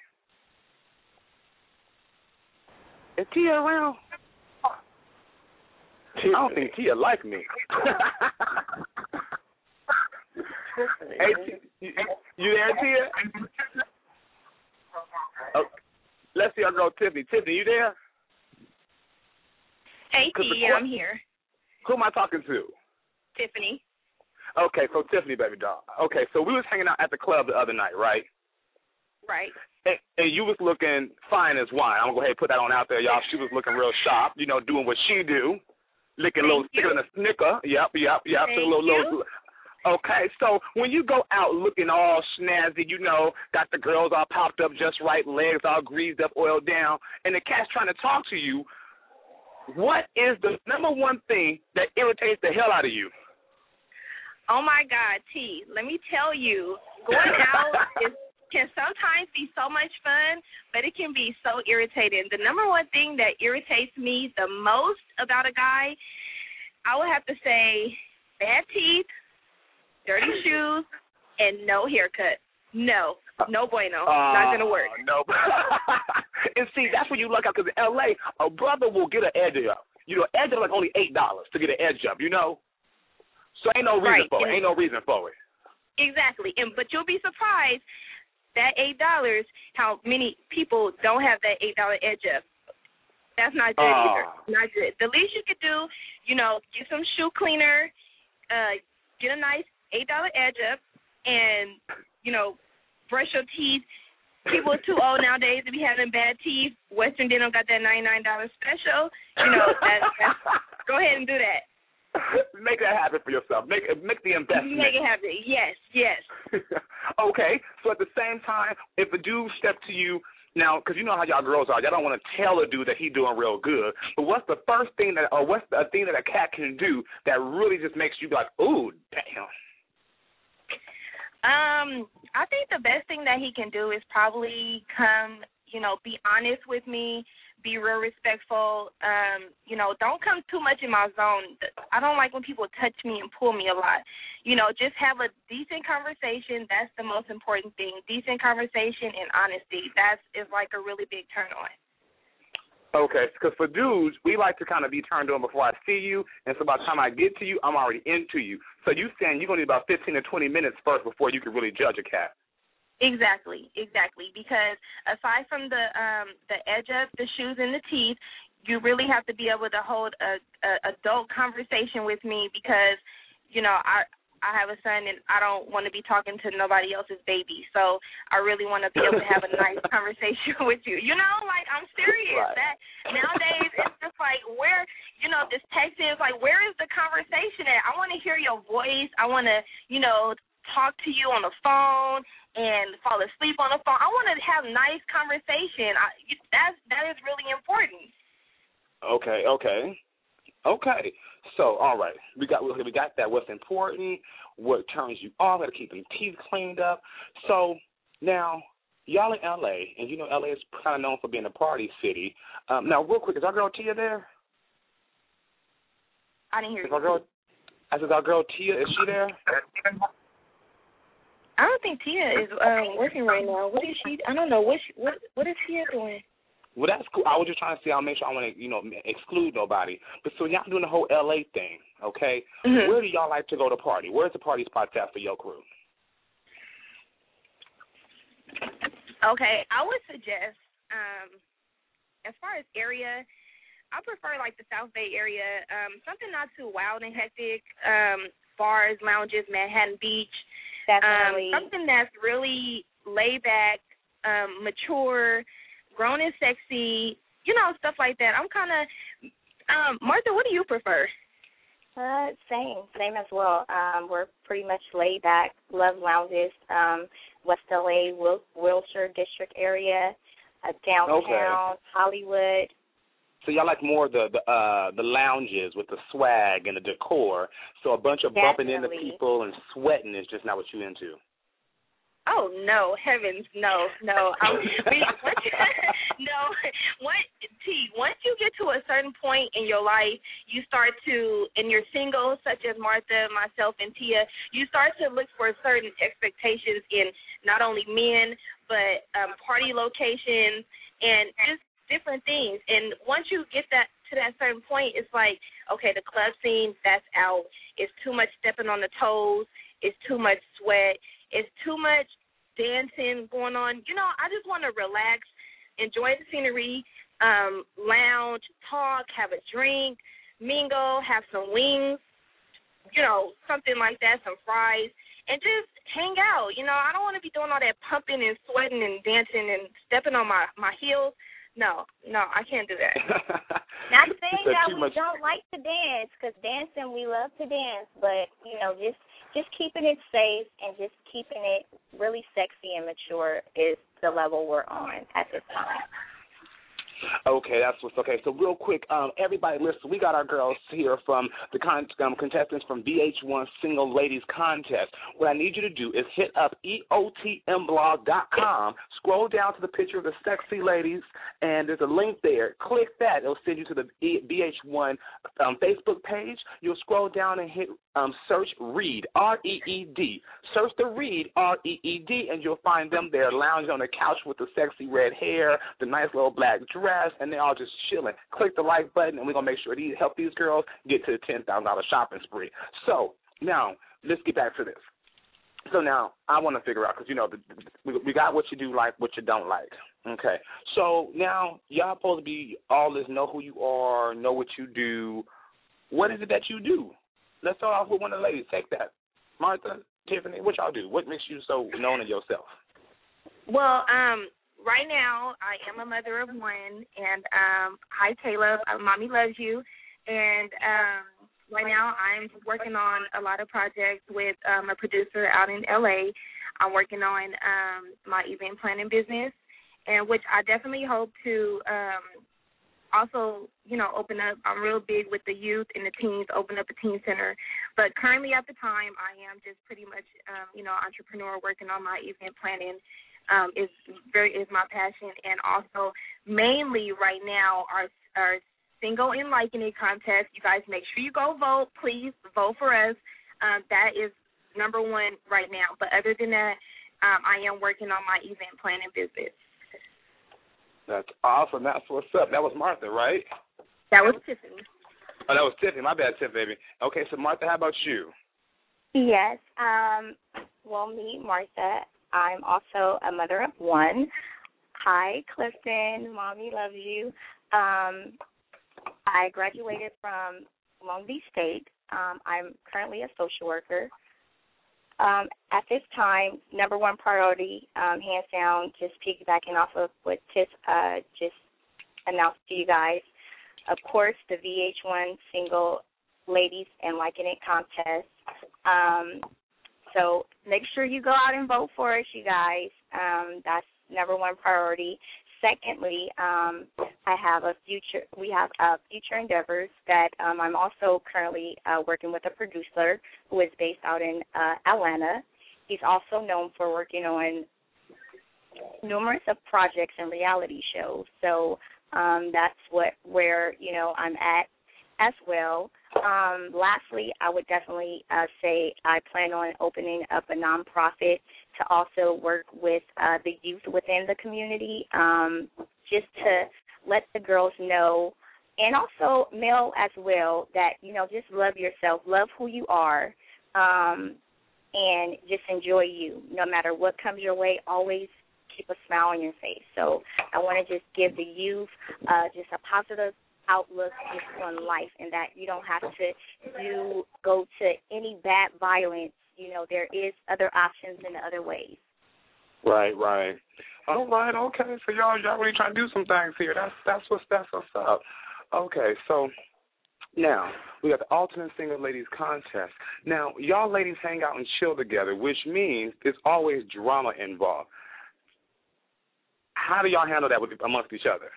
Is Tia around? I don't think Tia like me. Hey, Tia, you, you there, Tia? Oh, let's see our girl Tiffany. Tiffany, you there? Hey, 'Cause the T, que- I'm here. Who am I talking to? Tiffany. Okay, so Tiffany, baby doll. Okay, so we was hanging out at the club the other night, right? Right. And, and you was looking fine as wine. I'm going to go ahead and put that on out there, y'all. She was looking real sharp, you know, doing what she do. Licking a little, Thank you. sticking a snicker. Yep, yep, yep. Thank a little, you. little, Okay, so when you go out looking all snazzy, you know, got the girls all popped up just right, legs all greased up, oiled down, and the cat's trying to talk to you, what is the number one thing that irritates the hell out of you? Oh, my God, T, let me tell you, going out is, can sometimes be so much fun, but it can be so irritating. The number one thing that irritates me the most about a guy, I would have to say bad teeth, dirty shoes, and no haircut. No. No bueno. Uh, Not going to work. No. And see, that's when you look out, because in L A, a brother will get an edge up. You know, edge up like only eight dollars to get an edge up, you know? So ain't no reason right. for it. And ain't no reason for it. Exactly. And But you'll be surprised that eight dollars, how many people don't have that eight dollar edge up. That's not good uh, either. Not good. The least you could do, you know, get some shoe cleaner, uh, get a nice eight dollar edge up, and, you know, brush your teeth. People are too old nowadays to be having bad teeth. Western Dental got that ninety-nine dollar special. You know, that, that's, go ahead and do that. Make that happen for yourself. Make make the investment. Make it happen. Yes, yes. Okay, so at the same time, if a dude step to you, now, because you know how y'all girls are, y'all don't want to tell a dude that he doing real good, but what's the first thing that, or what's the thing that a cat can do that really just makes you be like, ooh, damn? Um, I think the best thing that he can do is probably come, you know, be honest with me, be real respectful. Um, you know, don't come too much in my zone. I don't like when people touch me and pull me a lot. You know, just have a decent conversation. That's the most important thing. Decent conversation and honesty. That is like a really big turn on. Okay, because for dudes, we like to kind of be turned on before I see you, and so by the time I get to you, I'm already into you. So you saying you're going to need about fifteen to twenty minutes first before you can really judge a cat. Exactly, exactly. Because aside from the um, the edge up, the shoes, and the teeth, you really have to be able to hold a, a adult conversation with me because, you know, I I have a son and I don't want to be talking to nobody else's baby. So I really want to be able to have a nice conversation with you. You know, like I'm serious. Right. That nowadays it's just like where, you know, this text is like, where is the conversation at? I want to hear your voice. I want to, you know, talk to you on the phone and fall asleep on the phone. I want to have nice conversation. I, that's, that is really important. Okay, okay. Okay, so all right, we got we got that. What's important? What turns you off? Got to keep them teeth cleaned up. So now y'all in L A, and you know L A is kind of known for being a party city. Um, now, real quick, is our girl Tia there? I didn't hear is you. Our girl, I said, our girl Tia, is she there? I don't think Tia is um, working right now. What is she? I don't know what she, what what is Tia doing. Well, that's cool. I was just trying to see. I'll make sure I want to, you know, exclude nobody. But so y'all doing the whole L A thing, okay? Mm-hmm. Where do y'all like to go to party? Where's the party spots at for your crew? Okay, I would suggest, um, as far as area, I prefer like the South Bay area. Um, something not too wild and hectic. Um, bars, lounges, Manhattan Beach. Definitely. Um, something that's really laid back, um, mature. Grown and sexy, you know, stuff like that. I'm kind of, um, Martha, what do you prefer? Uh, same, same as well. Um, we're pretty much laid back, love lounges, um, West L A, Wil- Wilshire District area, uh, downtown, okay. Hollywood. So y'all like more the the, uh, the lounges with the swag and the decor. So a bunch of Definitely. bumping into people and sweating is just not what you into. Oh no, heavens, no, no. Um, we, once you, no, what T? Once you get to a certain point in your life, you start to, and you're single, such as Martha, myself, and Tia. You start to look for certain expectations in not only men, but um, party locations and just different things. And once you get that to that certain point, it's like, okay, the club scene, that's out. It's too much stepping on the toes. It's too much sweat. It's too much dancing going on. You know, I just want to relax, enjoy the scenery, um, lounge, talk, have a drink, mingle, have some wings, you know, something like that, some fries, and just hang out. You know, I don't want to be doing all that pumping and sweating and dancing and stepping on my, my heels. No, no, I can't do that. Not saying That's that too we much. don't like to dance, because dancing, we love to dance, but, you know, just just keeping it safe and just keeping it really sexy and mature is the level we're on at this time. Okay, that's what's okay. So real quick, um, everybody listen, we got our girls here from the con- um, contestants from V H one Single Ladies Contest. What I need you to do is hit up E O T M blog dot com, scroll down to the picture of the sexy ladies, and there's a link there. Click that. It'll send you to the V H one um, Facebook page. You'll scroll down and hit um, search Reed, R E E D. Search the Reed, R E E D, and you'll find them there lounging on the couch with the sexy red hair, the nice little black dress, and they're all just chilling. Click the like button, and we're going to make sure to help these girls get to the ten thousand dollars shopping spree. So now let's get back to this. So now I want to figure out, because, you know, the, the, we, we got what you do like, what you don't like. Okay. So now y'all supposed to be all this, know who you are, know what you do. What is it that you do? Let's start off with one of the ladies. Take that. Martha, Tiffany, what y'all do? What makes you so known of yourself? Well, um, right now I am a mother of one, and um, hi Caleb, uh, mommy loves you, and um, right now I'm working on a lot of projects with um, a producer out in L A. I'm working on um, my event planning business, and which I definitely hope to um, also, you know, open up. I'm real big with the youth and the teens, open up a teen center. But currently at the time, I am just pretty much, um, you know, entrepreneur working on my event planning. Um, is very is my passion, and also mainly right now our our single and liking it contest. You guys make sure you go vote, please vote for us. Um, that is number one right now. But other than that, um, I am working on my event planning business. That's awesome. That's what's up. That was Martha, right? That was Tiffany. Oh, that was Tiffany. My bad, Tiff, baby. Okay, so Martha, how about you? Yes. Um, well, me, Martha, I'm also a mother of one. Hi, Clifton. Mommy loves you. Um, I graduated from Long Beach State. Um, I'm currently a social worker. Um, at this time, number one priority, um, hands down, just piggybacking off of what Tiff uh, just announced to you guys, of course, the V H one Single Ladies and Liking It contest. Um, so make sure you go out and vote for us, you guys. Um, that's number one priority. Secondly, um, I have a future. We have uh, future endeavors that um, I'm also currently uh, working with a producer who is based out in uh, Atlanta. He's also known for working on numerous of projects and reality shows. So um, that's what where you know I'm at as well. Um, lastly, I would definitely uh, say I plan on opening up a nonprofit to also work with uh, the youth within the community, um, just to let the girls know, and also male as well, that, you know, just love yourself, love who you are, um, and just enjoy you. No matter what comes your way, always keep a smile on your face. So I want to just give the youth uh, just a positive outlook on life, and that you don't have to do go to any bad violence. You know, there is other options and other ways. Right, right. All right, okay. So y'all, y'all really trying to do some things here. That's that's what's that's what's up. Okay, so now we got the Ultimate Single Ladies Contest. Now y'all ladies hang out and chill together, which means there's always drama involved. How do y'all handle that with amongst each other?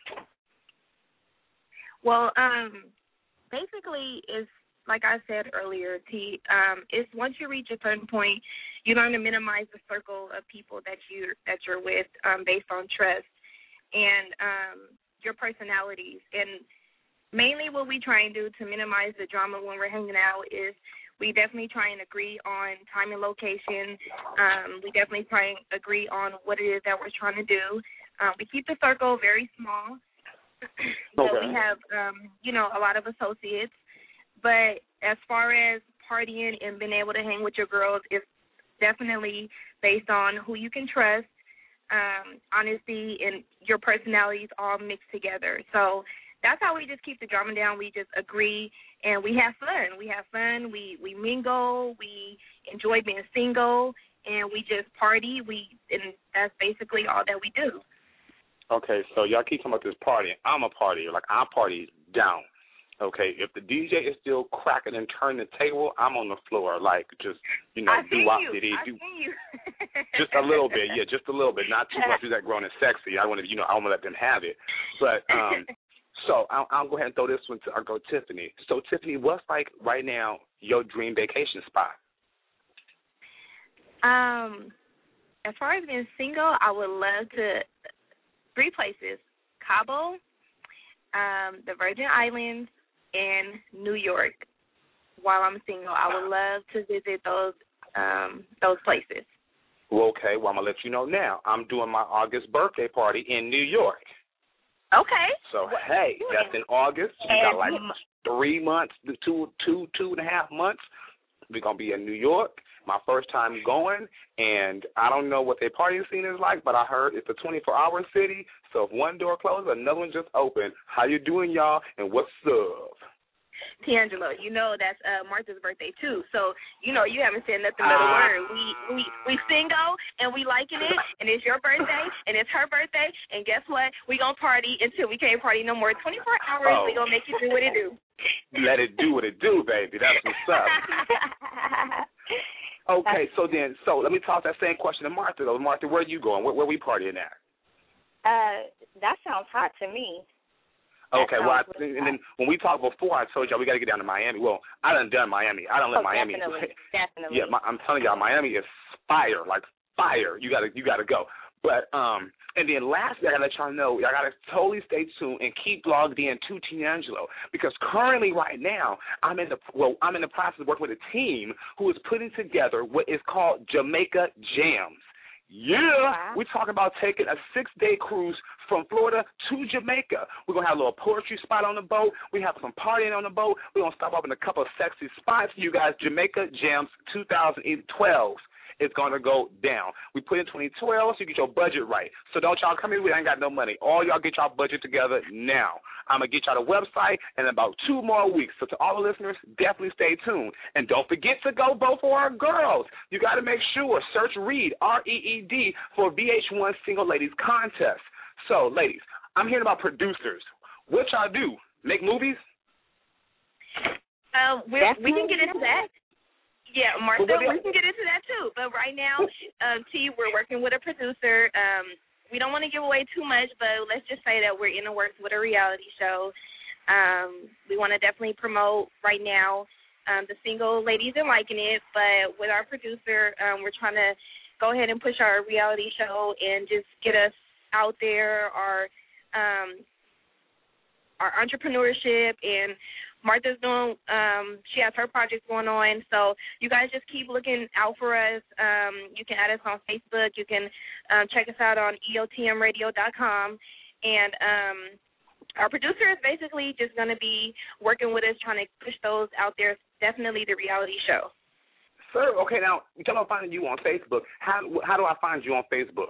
Well, um, basically, it's like I said earlier, T. Um, it's once you reach a certain point, you learn to minimize the circle of people that you that you're with, um, based on trust and um, your personalities. And mainly, what we try and do to minimize the drama when we're hanging out is we definitely try and agree on time and location. Um, we definitely try and agree on what it is that we're trying to do. Um, we keep the circle very small. So okay. we have, um, you know, a lot of associates. But as far as partying and being able to hang with your girls, it's definitely based on who you can trust, um, honesty, and your personalities all mixed together. So that's how we just keep the drama down. We just agree, and we have fun. We have fun. We, we mingle. We enjoy being single, and we just party. We and that's basically all that we do. Okay, so y'all keep talking about this partying. I'm a partier. Like, I party down. Okay, if the D J is still cracking and turning the table, I'm on the floor, like, just, you know, I do see what you. did he I do. see you. Just a little bit, yeah, just a little bit. Not too much. Do that grown and sexy. I want to, you know, I want to let them have it. But um, so I'll, I'll go ahead and throw this one to. I'll go Tiffany. So Tiffany, what's like right now your dream vacation spot? Um, as far as being single, I would love to three places: Cabo, um, the Virgin Islands, and New York. While I'm single, I would love to visit those um, those places. Well, okay, well, I'm going to let you know now. I'm doing my August birthday party in New York. Okay. So, hey, that's in August. You got like three months, two, two, two and a half months. We're going to be in New York, my first time going, and I don't know what their party scene is like, but I heard it's a twenty-four hour city, so if one door closes, another one just open. How you doing, y'all, and what's up? D'Angelo, you know that's uh, Martha's birthday too, so you know you haven't said nothing but a Uh, word. We we we single and we liking it, and it's your birthday and it's her birthday, and guess what? We gonna party until we can't party no more. twenty-four hours, Oh. we gonna make it do what it do. Let it do what it do, baby. That's what's up. Okay, so then, so let me toss that same question to Martha, though. Martha, where are you going? Where, where we partying at? Uh, that sounds hot to me. That Okay, well, I, sounds really and then when we talked before, I told y'all we got to get down to Miami. Well, I done done Miami. I done Oh, let Miami. definitely, definitely. Yeah, my, I'm telling y'all, Miami is fire, like fire. You gotta, you gotta go. But um, and then lastly, I gotta let y'all know, y'all gotta totally stay tuned and keep logged in to D'Angelo, because currently, right now, I'm in the well, I'm in the process of working with a team who is putting together what is called Jamaica Jams. Yeah, Wow. we're talking about taking a six-day cruise from Florida to Jamaica. We're going to have a little poetry spot on the boat. We have some partying on the boat. We're going to stop off in a couple of sexy spots. You guys, Jamaica Jams twenty twelve is going to go down. We put in twenty twelve so you get your budget right. So don't y'all come in with, I ain't got no money. All y'all get y'all budget together now. I'm going to get y'all the website in about two more weeks. So to all the listeners, definitely stay tuned. And don't forget to go vote for our girls. You got to make sure, search REED, R E E D, for V H one Single Ladies Contest. So, ladies, I'm hearing about producers. What y'all do? Make movies? Um, we we can get into that. Yeah, Martha, Well, what we can get into that too. But right now, um, T, we're working with a producer. Um, we don't want to give away too much, but let's just say that we're in the works with a reality show. Um, we want to definitely promote right now um, the single ladies and liking it. But with our producer, um, we're trying to go ahead and push our reality show and just get us out there, our um, our entrepreneurship, and Martha's doing, um, she has her projects going on, so you guys just keep looking out for us. Um, you can add us on Facebook. You can um, check us out on E O T M radio dot com, and um, our producer is basically just going to be working with us, trying to push those out there, definitely the reality show. Sir, okay, now, you talking about finding you on Facebook. How, how do I find you on Facebook?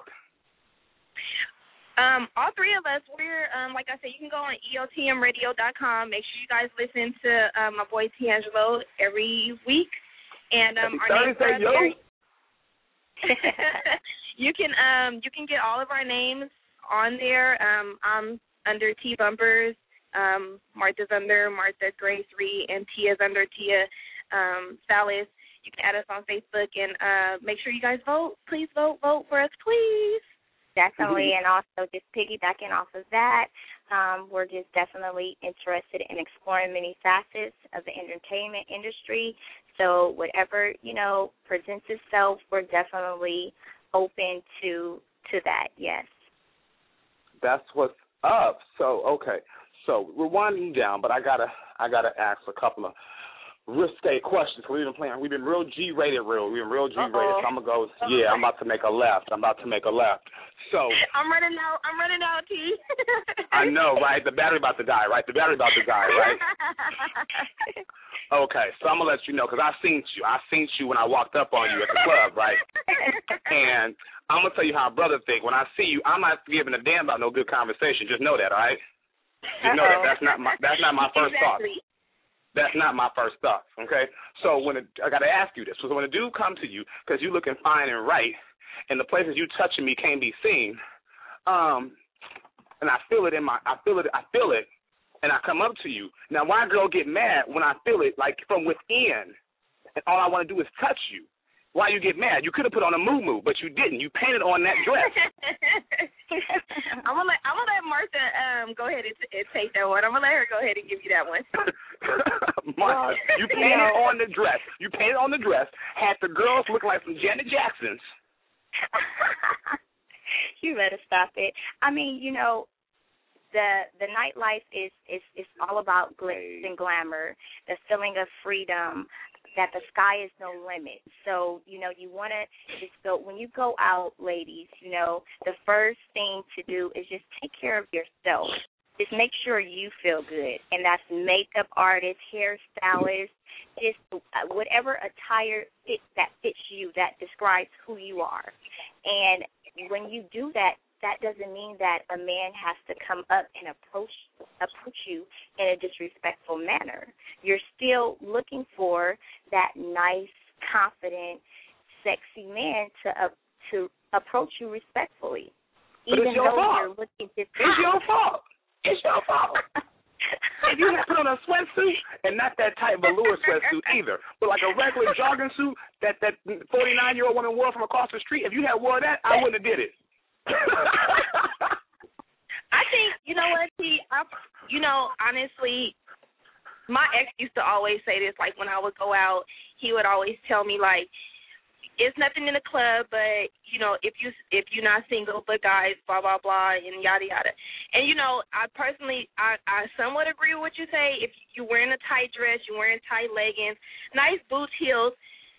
Um, all three of us, we're, um, like I said, you can go on E O T M radio dot com. Make sure you guys listen to um, my boy D'Angelo every week. And um, our names are yo. there. you can um, you can get all of our names on there. Um, I'm under T Bumpers. Um, Martha's under Martha Grace Reed, and Tia's under Tia um, Salas. You can add us on Facebook, and uh, make sure you guys vote. Please vote, vote for us, please. Definitely, and also just piggybacking off of that, um, we're just definitely interested in exploring many facets of the entertainment industry. So whatever, you know, presents itself, we're definitely open to to that, yes. That's what's up. So, okay. So we're winding down, but I gotta I gotta ask a couple of risque questions. We've been playing. We've been real G-rated, real. We've been real G-rated. Uh-oh. So I'm gonna go. Yeah, I'm about to make a left. I'm about to make a left. So I'm running out. I'm running out, T. I know, right? The battery about to die, right? The battery about to die, right? Okay, so I'm gonna let you know because I seen you. I seen you when I walked up on you at the club, right? And I'm gonna tell you how a brother think. When I see you, I'm not giving a damn about no good conversation. Just know that, all right? Just know that. That's not my. That's not my first exactly. thought. That's not my first thought, okay? So when it, I got to ask you this. So when a dude come to you because you looking fine and right and the places you touching me can't be seen, um, and I feel it in my, I feel it, I feel it, and I come up to you. Now, why a girl get mad when I feel it, like, from within, and all I want to do is touch you? Why you get mad? You could have put on a moo-moo, but you didn't. You painted on that dress. I'm gonna let I'm gonna let Martha um go ahead and, t- and take that one. I'm gonna let her go ahead and give you that one. Martha, you painted on the dress. You painted on the dress. Had the girls look like some Janet Jacksons. You better stop it. I mean, you know, the the nightlife is is is all about glitz and glamour, the feeling of freedom, that the sky is no limit. So, you know, you want to just go, when you go out, ladies, you know, the first thing to do is just take care of yourself. Just make sure you feel good. And that's makeup artists, hairstylists, just whatever attire fit, that fits you, that describes who you are. And when you do that, that doesn't mean that a man has to come up and approach approach you in a disrespectful manner. You're still looking for that nice, confident, sexy man to uh, to approach you respectfully. But even it's your though fault. you're looking just It's your fault. It's your fault. If you had put on a sweatsuit, and not that tight velour sweatsuit either, but like a regular jogging suit that that forty-nine-year-old woman wore from across the street, if you had wore that, I wouldn't have did it. I think, you know what, T, I, you know, honestly, my ex used to always say this, like when I would go out, he would always tell me, like, it's nothing in the club, but, you know, if, you, if you're not single, but guys, blah, blah, blah, and yada, yada. And, you know, I personally, I, I somewhat agree with what you say. If you're wearing a tight dress, you're wearing tight leggings, nice boots, heels,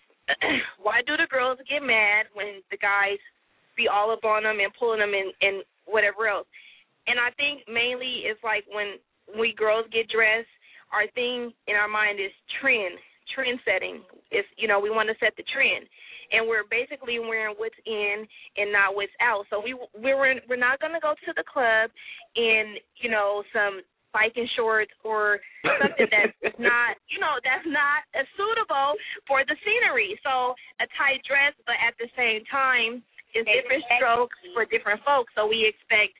why do the girls get mad when the guys be all up on them and pulling them and, and whatever else? And I think mainly it's like when we girls get dressed, our thing in our mind is trend, trend setting. It's, you know, we want to set the trend. And we're basically wearing what's in and not what's out. So we, we're, we're not going to go to the club in, you know, some biking shorts or something that's not, you know, that's not uh, suitable for the scenery. So a tight dress, but at the same time, it's different strokes for different folks. So we expect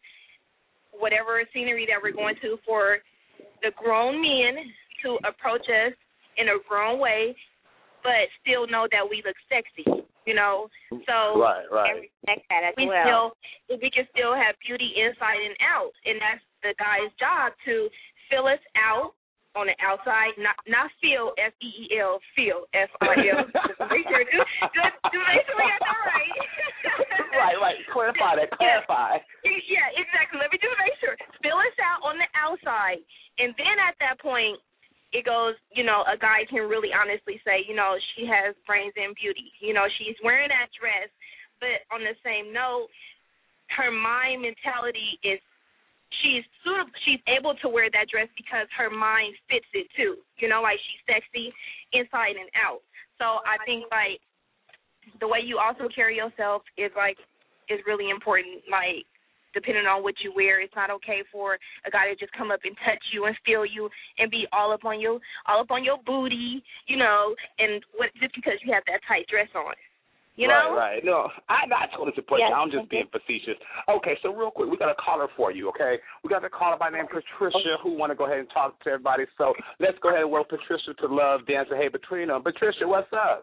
whatever scenery that we're going to for the grown men to approach us in a grown way, but still know that we look sexy, you know. So right, right. And respect that as we well. still we can still have beauty inside and out, and that's the guy's job to fill us out on the outside, not not feel, F E E L, feel, F I L. Just make sure, do, do, do make sure we got that right. Right, right. Clarify that. Clarify. Yeah, yeah, exactly. Let me just make sure. Fill us out on the outside, and then at that point, it goes, you know, a guy can really honestly say, you know, she has brains and beauty. You know, she's wearing that dress, but on the same note, her mind mentality is, she's suitable, she's able to wear that dress because her mind fits it too. You know, like she's sexy inside and out. So I think like the way you also carry yourself is like is really important. Like depending on what you wear, it's not okay for a guy to just come up and touch you and feel you and be all up on your all up on your booty, you know, and what just because you have that tight dress on. You know? Right, right. No, I, I totally support Yes. you. I'm just being facetious. Okay, so real quick, we got a caller for you, okay? We got a caller by name Patricia who want to go ahead and talk to everybody. So let's go ahead and welcome Patricia to Love, Dance, and Hey Between Them. Patricia, what's up?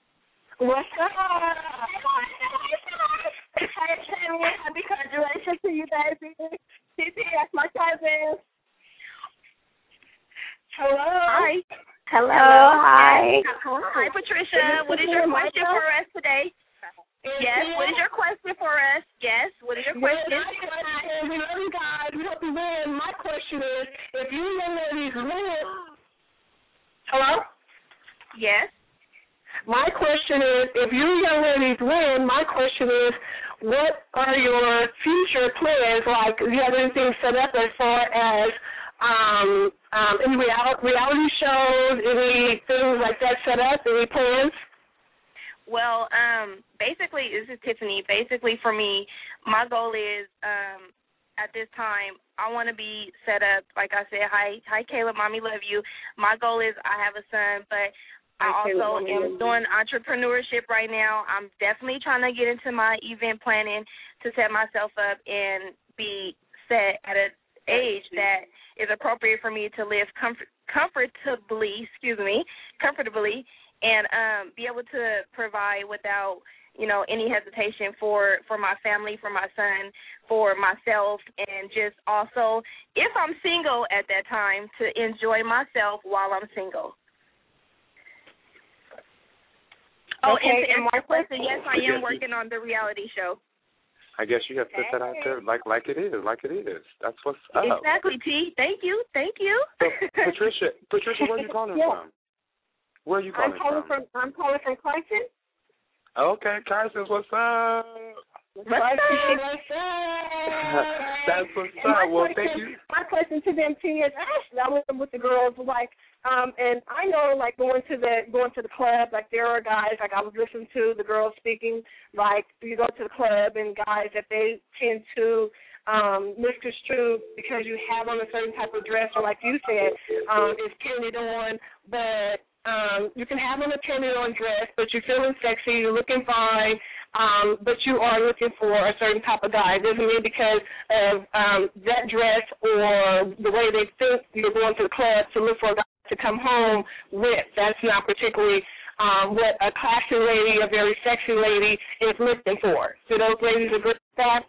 What's up? Happy graduation to you, baby. T T, that's my cousin. Hello. Hi. Hello, hi. Hi, Patricia. What is your question for us today? Yes, what is your question for us? Yes, what is your question? Hello, guys. We hope you win. My question is, if you young ladies win... Hello? Yes. My question is, if you young ladies win, my question is, what are your future plans? Like, do you have anything set up as far as um, um, any real- reality shows, any things like that set up, any plans? Well, um, basically, this is Tiffany. Basically, for me, my goal is um, at this time, I want to be set up, like I said, hi, hi, Caleb, mommy, love you. My goal is I have a son, but I also am doing entrepreneurship right now. I'm definitely trying to get into my event planning to set myself up and be set at an age that is appropriate for me to live comfort, comfortably, excuse me, comfortably, and um, be able to provide without, you know, any hesitation for, for my family, for my son, for myself, and just also, if I'm single at that time, to enjoy myself while I'm single. Oh, Okay, and to and answer your Martha? question, yes, I am working on the reality show. I guess you have to put that out there like like it is, like it is. That's what's up. Exactly, T. Thank you, thank you. So, Patricia, Patricia, where are you calling Yeah. from? Where are you calling, I'm calling from? from? I'm calling from Carson. Okay, Carson, what's up? What's Carson, up? what's up? That's what's And my up. Well, question, thank you. My question to them too is, actually, I went with the girls, like, um, and I know, like, going to the going to the club, like, there are guys, like, I was listening to the girls speaking, like, you go to the club and guys that they tend to um, misconstrue because you have on a certain type of dress, or like you said, um, it's pinned on, but um, you can have on a pinned on dress, but you're feeling sexy, you're looking fine, um, but you are looking for a certain type of guy. It doesn't mean because of um, that dress or the way they think you're going to the club to look for a guy to come home with. That's not particularly um, what a classy lady, a very sexy lady, is looking for. Do those ladies agree with that?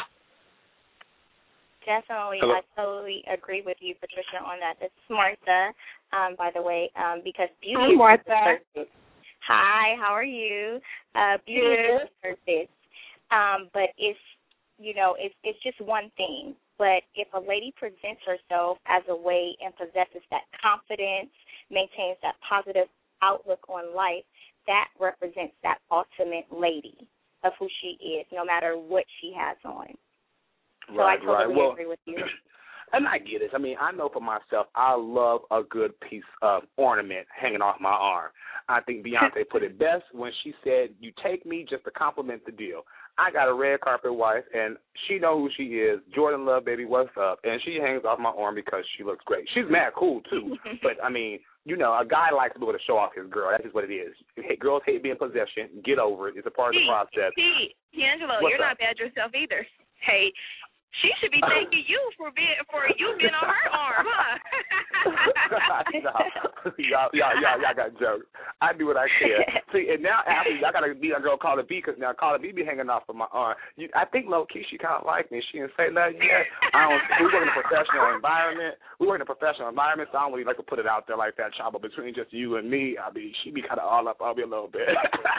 Definitely. Hello. I totally agree with you, Patricia, on that. This is Martha, um, by the way, um, because beauty Hi, is Martha. surface. Hi, how are you? Uh, beauty Good. is surface. Um, but it's, you know, it's it's just one thing. But if a lady presents herself as a way and possesses that confidence, maintains that positive outlook on life, that represents that ultimate lady of who she is, no matter what she has on. So Right, I totally right. Well, agree with you. and I get it. I mean, I know for myself, I love a good piece of ornament hanging off my arm. I think Beyonce put it best when she said, "You take me just to compliment the deal." I got a red carpet wife, and she know who she is. Jordan Love, baby, what's up? And she hangs off my arm because she looks great. She's mad cool, too. But, I mean, you know, a guy likes to be able to show off his girl. That's just what it is. Hey, girls hate being possession. Get over it. It's a part of the process. T, D'Angelo, What's you're up? not bad yourself either. Hey, she should be thanking you for being for you being on her arm, huh? no, y'all, y'all, y'all, y'all got jokes. I do what I can. See, and now after y'all gotta be a girl Carla B, because now Carla B be hanging off of my arm. You, I think low key she kind of like me. She didn't say nothing yet. I don't. We work in a professional environment. We work in a professional environment, so I don't really like to put it out there like that, child. But between just you and me, I mean, she be kind of all up on me a little bit.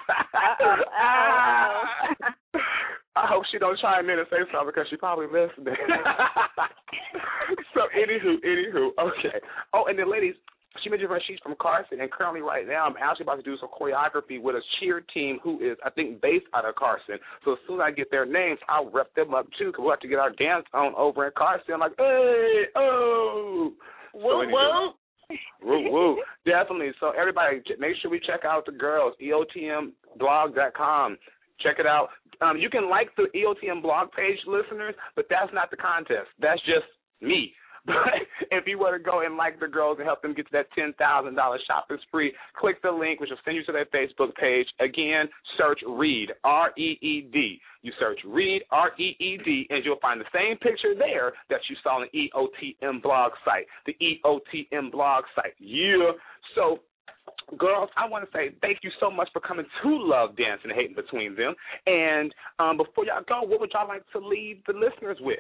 Uh-oh. I hope she don't chime in and say something because she probably listening. So, anywho, anywho, okay. Oh, and then, ladies, she mentioned her, she's from Carson, and currently right now I'm actually about to do some choreography with a cheer team who is, I think, based out of Carson. So as soon as I get their names, I'll rep them up, too, because we'll have to get our dance on over in Carson. I'm like, hey, oh. Woo, so, woo. Woo, woo. Definitely. So, everybody, make sure we check out the girls, E O T M blog dot com. Check it out. Um, you can like the E O T M blog page, listeners, but that's not the contest. That's just me. But if you were to go and like the girls and help them get to that ten thousand dollars shopping spree, click the link, which will send you to their Facebook page. Again, search READ, R E E D. You search READ, R E E D, and you'll find the same picture there that you saw on the E O T M blog site, the E O T M blog site. Yeah. So, girls, I want to say thank you so much for coming to Love, Dancing, and Hating Between Them. And um, before y'all go, what would y'all like to leave the listeners with?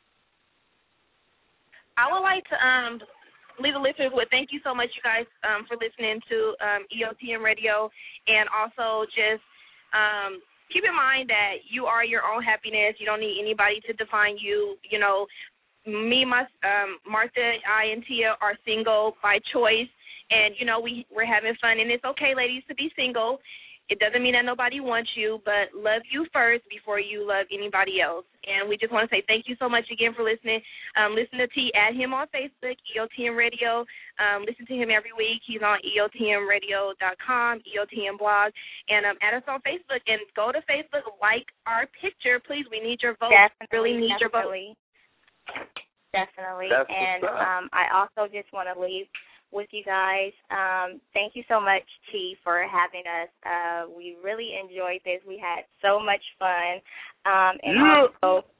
I would like to um, leave the listeners with thank you so much, you guys, um, for listening to um, E O T M Radio, and also just um, keep in mind that you are your own happiness. You don't need anybody to define you. You know, me, my um, Martha, I, and Tia are single by choice, and you know we we're having fun, and it's okay, ladies, to be single. It doesn't mean that nobody wants you, but love you first before you love anybody else. And we just want to say thank you so much again for listening. Um, listen to T, add him on Facebook, E O T M Radio. Um, listen to him every week. He's on E O T M radio dot com, E O T M blog. And um, add us on Facebook. And go to Facebook, like our picture, please. We need your vote. Definitely, really need definitely. your vote. Definitely. That's and what's up. um, I also just want to leave with you guys. Um, thank you so much, T, for having us. Uh, we really enjoyed this. We had so much fun. Um, and Yeah. also,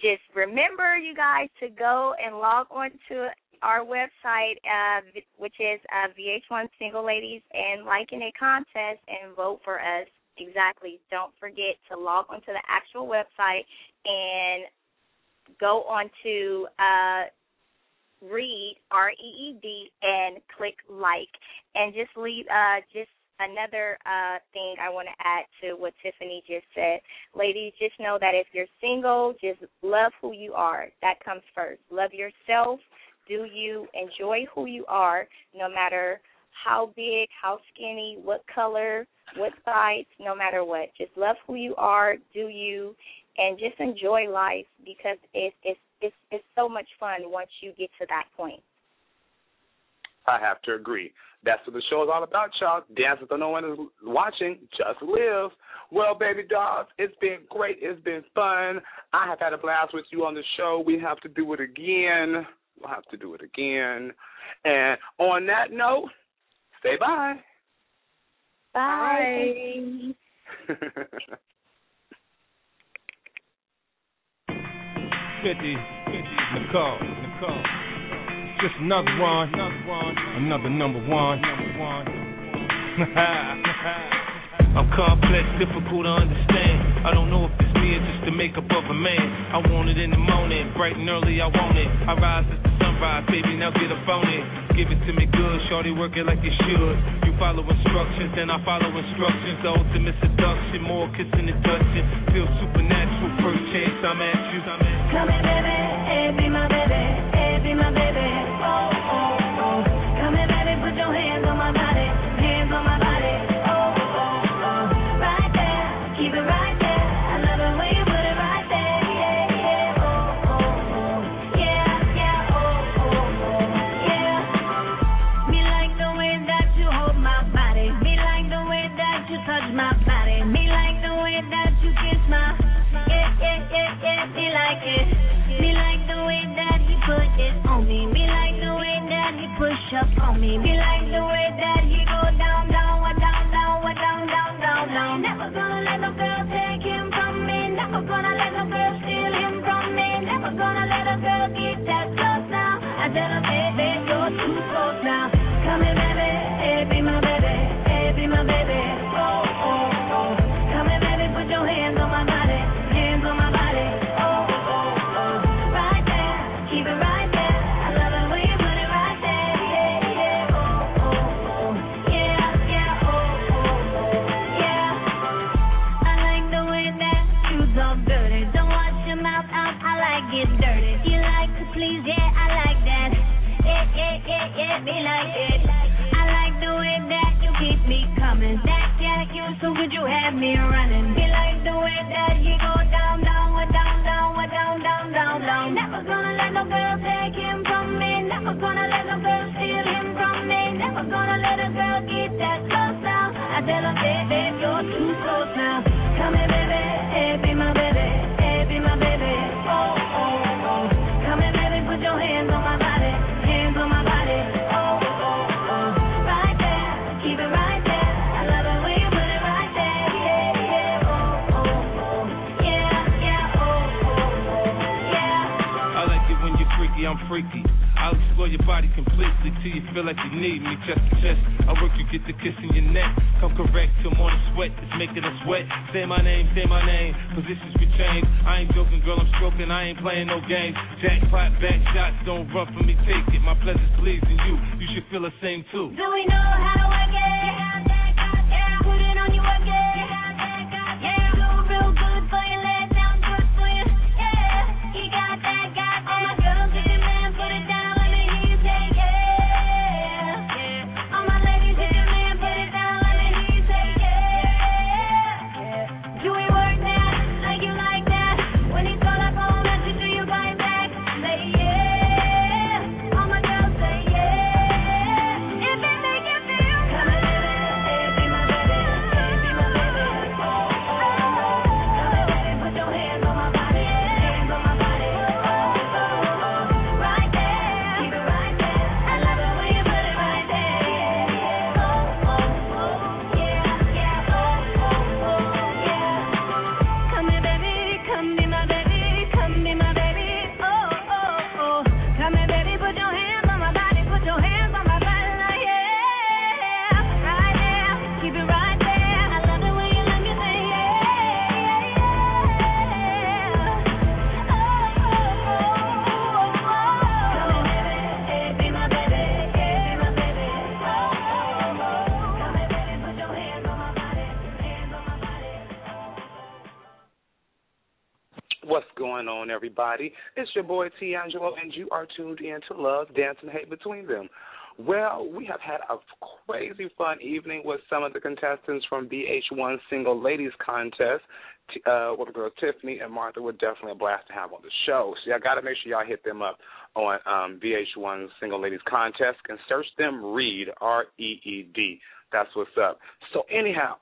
just remember, you guys, to go and log on to our website, uh, which is uh, V H one Single Ladies and Liking It Contest, and vote for us. Exactly. Don't forget to log onto the actual website and go on to uh, read, R E E D, and click like. And just leave, uh, just another uh, thing I want to add to what Tiffany just said. Ladies, just know that if you're single, just love who you are. That comes first. Love yourself. Do you enjoy who you are, no matter how big, how skinny, what color, what size, no matter what. Just love who you are, do you, and just enjoy life, because it's it's it's, it's so much fun once you get to that point. I have to agree. That's what the show is all about, y'all. Dance with no one is watching. Just live. Well, baby dolls, it's been great. It's been fun. I have had a blast with you on the show. We have to do it again. We'll have to do it again. And on that note, say bye. Bye. fifty, Nicole, Nicole. Just another one, another one, another number one, number one. I'm complex, difficult to understand. I don't know if it's me or just the makeup of a man. I want it in the morning, bright and early I want it. I rise as the sunrise, baby, now get up on it. Give it to me good, shorty, work it like you should. You follow instructions, then I follow instructions. The ultimate seduction, more kissing and touching. Feel supernatural, first chance I'm at you. Come here, baby, hey, be my baby, hey, be my baby. Oh, oh, oh. Come here, baby, put your hands on my body, hands on my body. Oh, oh, oh. Right there, keep it right there. I love it when you put it right there. Yeah, yeah. Oh, oh, oh. Yeah, yeah. Oh, oh, oh. Yeah. Me like the way that you hold my body. Me like the way that you touch my body. Me like the way that you kiss my. Yeah, yeah, yeah, yeah. Me like it. Me like the way that he put it on me. Me like the way that he push up on me. Me like the way that he go down, down, what down, down, what down, down, down, down. Never gonna let no girl take him from me. Never gonna let no girl steal him from me. Never gonna let a girl get that close now. I tell her, baby, you're too close now. Come here, baby, hey, be my baby, hey, be my baby. Oh, oh, oh. Come here, baby, put your hands on my body, hands on my body. Oh, oh, oh. Right there, keep it right there. I love it when you put it right there. Yeah, yeah. Oh, oh, oh. Yeah, yeah. Oh, oh, oh. Yeah. I like the way that you talk dirty. Don't wash your mouth out. I like it dirty. You like to please, yeah, I like that. Yeah, yeah, yeah, yeah, me like it. I like the way that you keep me coming. That yeah, you so good you have me running. Me like the way that you go down, down, what down, down, what down, down, down, down. Never gonna let no girl take him from me. Never gonna let no girl steal him from me. Never gonna let a girl get that close now. I tell her, baby, you're too close now. Come here, baby, hey, be my baby, hey, be my baby. Oh, oh, oh. Come here, baby, put your hands on my body, hands on my body. Oh, oh, oh. Right there, keep it right there. I love it when you put it right there. Yeah, yeah. Oh, oh, oh. Yeah, yeah. Oh, oh, oh. Yeah. I like it when you're freaky, I'm freaky. I'll explore your body completely till you feel like you need me chest to chest. I work you get the kiss in your neck. Come correct till morning sweat. It's making us wet. Say my name, say my name. Positions we change. I ain't joking, girl, I'm stroking. I ain't playing no games. Jackpot, back shots, don't run for me, take it. My pleasure's pleasing you. You should feel the same too. Do we know how to work it? Yeah, put it on you, work it. Yeah, do real good for you, lay it down good for you. Yeah, he got that, got that. All my girls, if your man put it down, let me hear you say yeah. All my ladies, if your man put it down, let me hear you say yeah. Do we work that like you like that? When he call up on message, do you bite back? Say yeah. All my girls say yeah. If it make you feel come What's going on, everybody? It's your boy Tiangelo, and you are tuned in to Love, Dance, and Hate Between Them. Well, we have had a crazy fun evening with some of the contestants from V H one Single Ladies Contest. Uh, with the girls Tiffany and Martha were definitely a blast to have on the show. So y'all got to make sure y'all hit them up on um, V H one Single Ladies Contest and search them Reed, R E E D. That's what's up. So anyhow,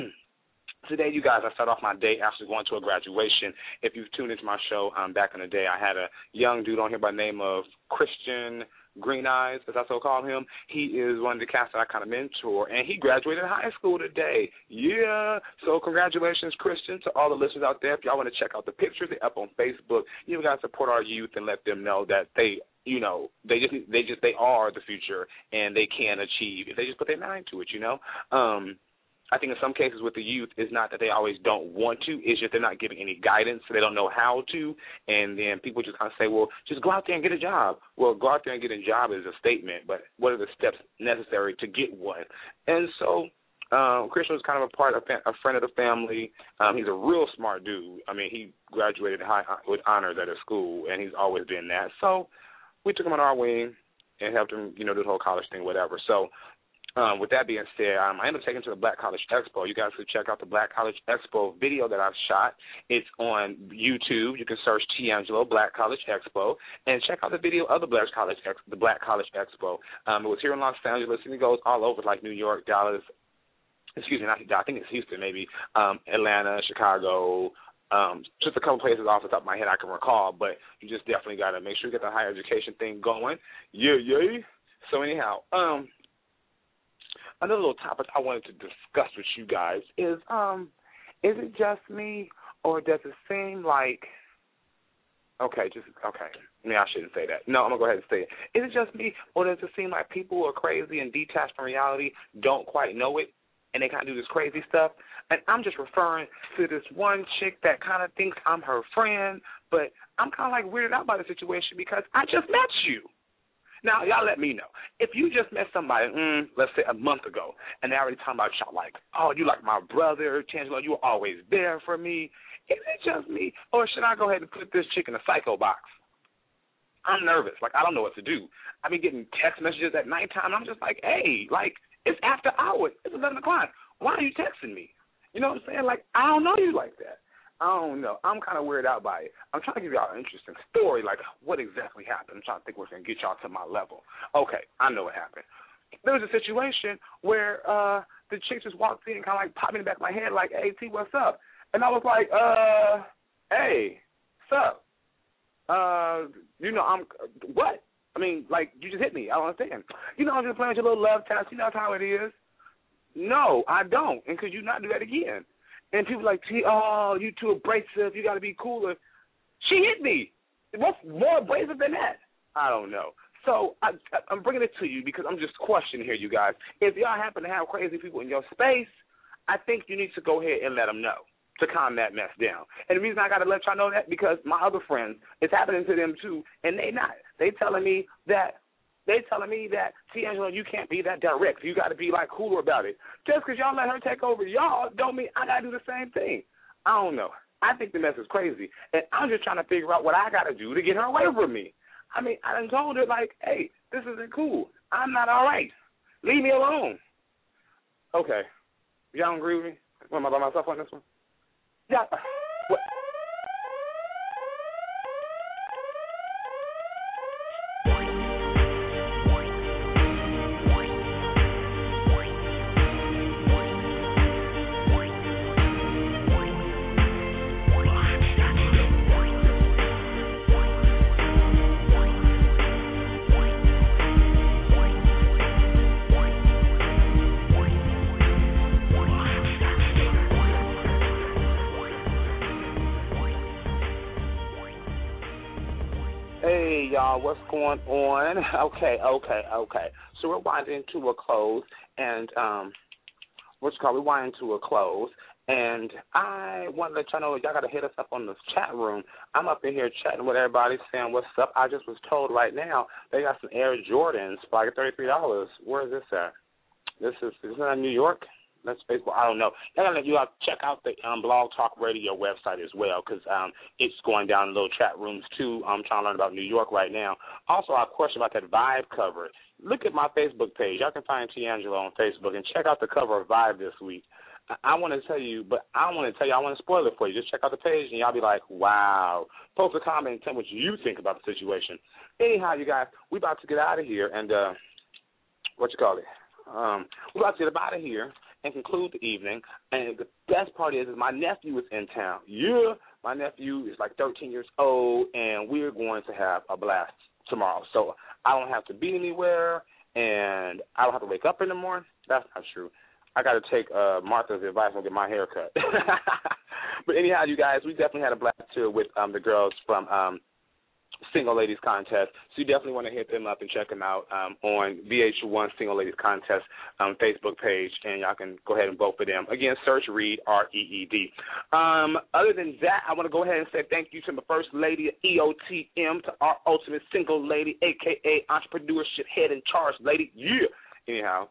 today, you guys, I start off my day actually going to a graduation. If you've tuned into my show um, back in the day, I had a young dude on here by the name of Christian Green Eyes, as I so call him. He is one of the cats that I kind of mentor, and he graduated high school today. Yeah. So congratulations, Christian, to all the listeners out there. If y'all want to check out the pictures, they're up on Facebook. You got to support our youth and let them know that they, you know, they just, they just, they are the future, and they can achieve if they just put their mind to it. You know. Um, I think in some cases with the youth, it's not that they always don't want to. It's just they're not giving any guidance, so they don't know how to. And then people just kind of say, well, just go out there and get a job. Well, go out there and get a job is a statement, but what are the steps necessary to get one? And so um, Christian was kind of a part of a friend of the family. Um, he's a real smart dude. I mean, he graduated high, with honors at his school, and he's always been that. So we took him on our wing and helped him, you know, do the whole college thing, whatever. So Um, with that being said, um, I ended up taking to the Black College Expo. You guys should check out the Black College Expo video that I've shot. It's on YouTube. You can search Tiangelo Black College Expo and check out the video of the Black College Ex- the Black College Expo. Um, it was here in Los Angeles, and it goes all over, like New York, Dallas. Excuse me, not I think it's Houston, maybe um, Atlanta, Chicago. Um, just a couple places off the top of my head I can recall, but you just definitely got to make sure you get the higher education thing going. Yeah, yeah. So anyhow, um. Another little topic I wanted to discuss with you guys is, um, is it just me, or does it seem like, okay, just, okay, maybe I shouldn't say that. No, I'm going to go ahead and say it. Is it just me, or does it seem like people who are crazy and detached from reality don't quite know it, and they kind of do this crazy stuff? And I'm just referring to this one chick that kind of thinks I'm her friend, but I'm kind of like weirded out by the situation because I just met you. Now, y'all let me know. If you just met somebody, mm, let's say a month ago, and they're already talking about y'all like, oh, you like my brother, Tangelo, you were always there for me. Is it just me, or should I go ahead and put this chick in a psycho box? I'm nervous. Like, I don't know what to do. I've been getting text messages at nighttime. I'm just like, hey, like, it's after hours. It's eleven o'clock. Why are you texting me? You know what I'm saying? Like, I don't know you like that. I don't know. I'm kind of weirded out by it. I'm trying to give y'all an interesting story, like what exactly happened. I'm trying to think what's going to get y'all to my level. Okay, I know what happened. There was a situation where uh, the chick just walked in and kind of like popped me in the back of my head like, hey, T, what's up? And I was like, uh, hey, what's up? Uh, you know, I'm, what? I mean, like, you just hit me. I don't understand. You know, I'm just playing with your little love test. You know how it is. No, I don't. And could you not do that again? And people like, oh, you too abrasive. You got to be cooler. She hit me. What's more abrasive than that? I don't know. So I, I'm bringing it to you because I'm just questioning here, you guys. If y'all happen to have crazy people in your space, I think you need to go ahead and let them know to calm that mess down. And the reason I got to let y'all know that because my other friends, it's happening to them too, and they not. They telling me that They telling me that, Tiangelo, you can't be that direct. You got to be, like, cooler about it. Just because y'all let her take over y'all don't mean I got to do the same thing. I don't know. I think the mess is crazy. And I'm just trying to figure out what I got to do to get her away from me. I mean, I done told her, like, hey, this isn't cool. I'm not all right. Leave me alone. Okay. Y'all don't agree with me? Am I by myself on this one? Yeah. What? Hey, y'all, what's going on? Okay, okay, okay. So we're winding to a close, and um, what's it called? We're winding to a close, and I want to let y'all know y'all got to hit us up on the chat room. I'm up in here chatting with everybody, saying what's up. I just was told right now they got some Air Jordans for like thirty-three dollars. Where is this at? This is, is this in New York? That's Facebook. I don't know. And you have to check out the um, Blog Talk Radio website as well, because um, it's going down in little chat rooms too. I'm trying to learn about New York right now. Also, I have a question about that Vibe cover. Look at my Facebook page. Y'all can find Tiangelo on Facebook and check out the cover of Vibe this week. I, I want to tell you, but I don't want to tell you. I want to spoil it for you. Just check out the page and y'all be like, wow. Post a comment and tell me what you think about the situation. Anyhow, you guys, we about to get out of here and uh, what you call it? Um, we're about to get out of here and conclude the evening. And the best part is, is my nephew is in town. Yeah, my nephew is like thirteen years old, and we're going to have a blast tomorrow. So I don't have to be anywhere, and I don't have to wake up in the morning. That's not true. I got to take uh, Martha's advice and get my hair cut. But anyhow, you guys, we definitely had a blast too with um, the girls from um, Single Ladies Contest. So you definitely want to hit them up and check them out um, on V H one Single Ladies Contest um, Facebook page, and y'all can go ahead and vote for them. Again, search Reed, R E E D. Um, other than that, I want to go ahead and say thank you to the First Lady of E O T M, to our ultimate single lady, a k a entrepreneurship head in charge lady. Yeah. Anyhow,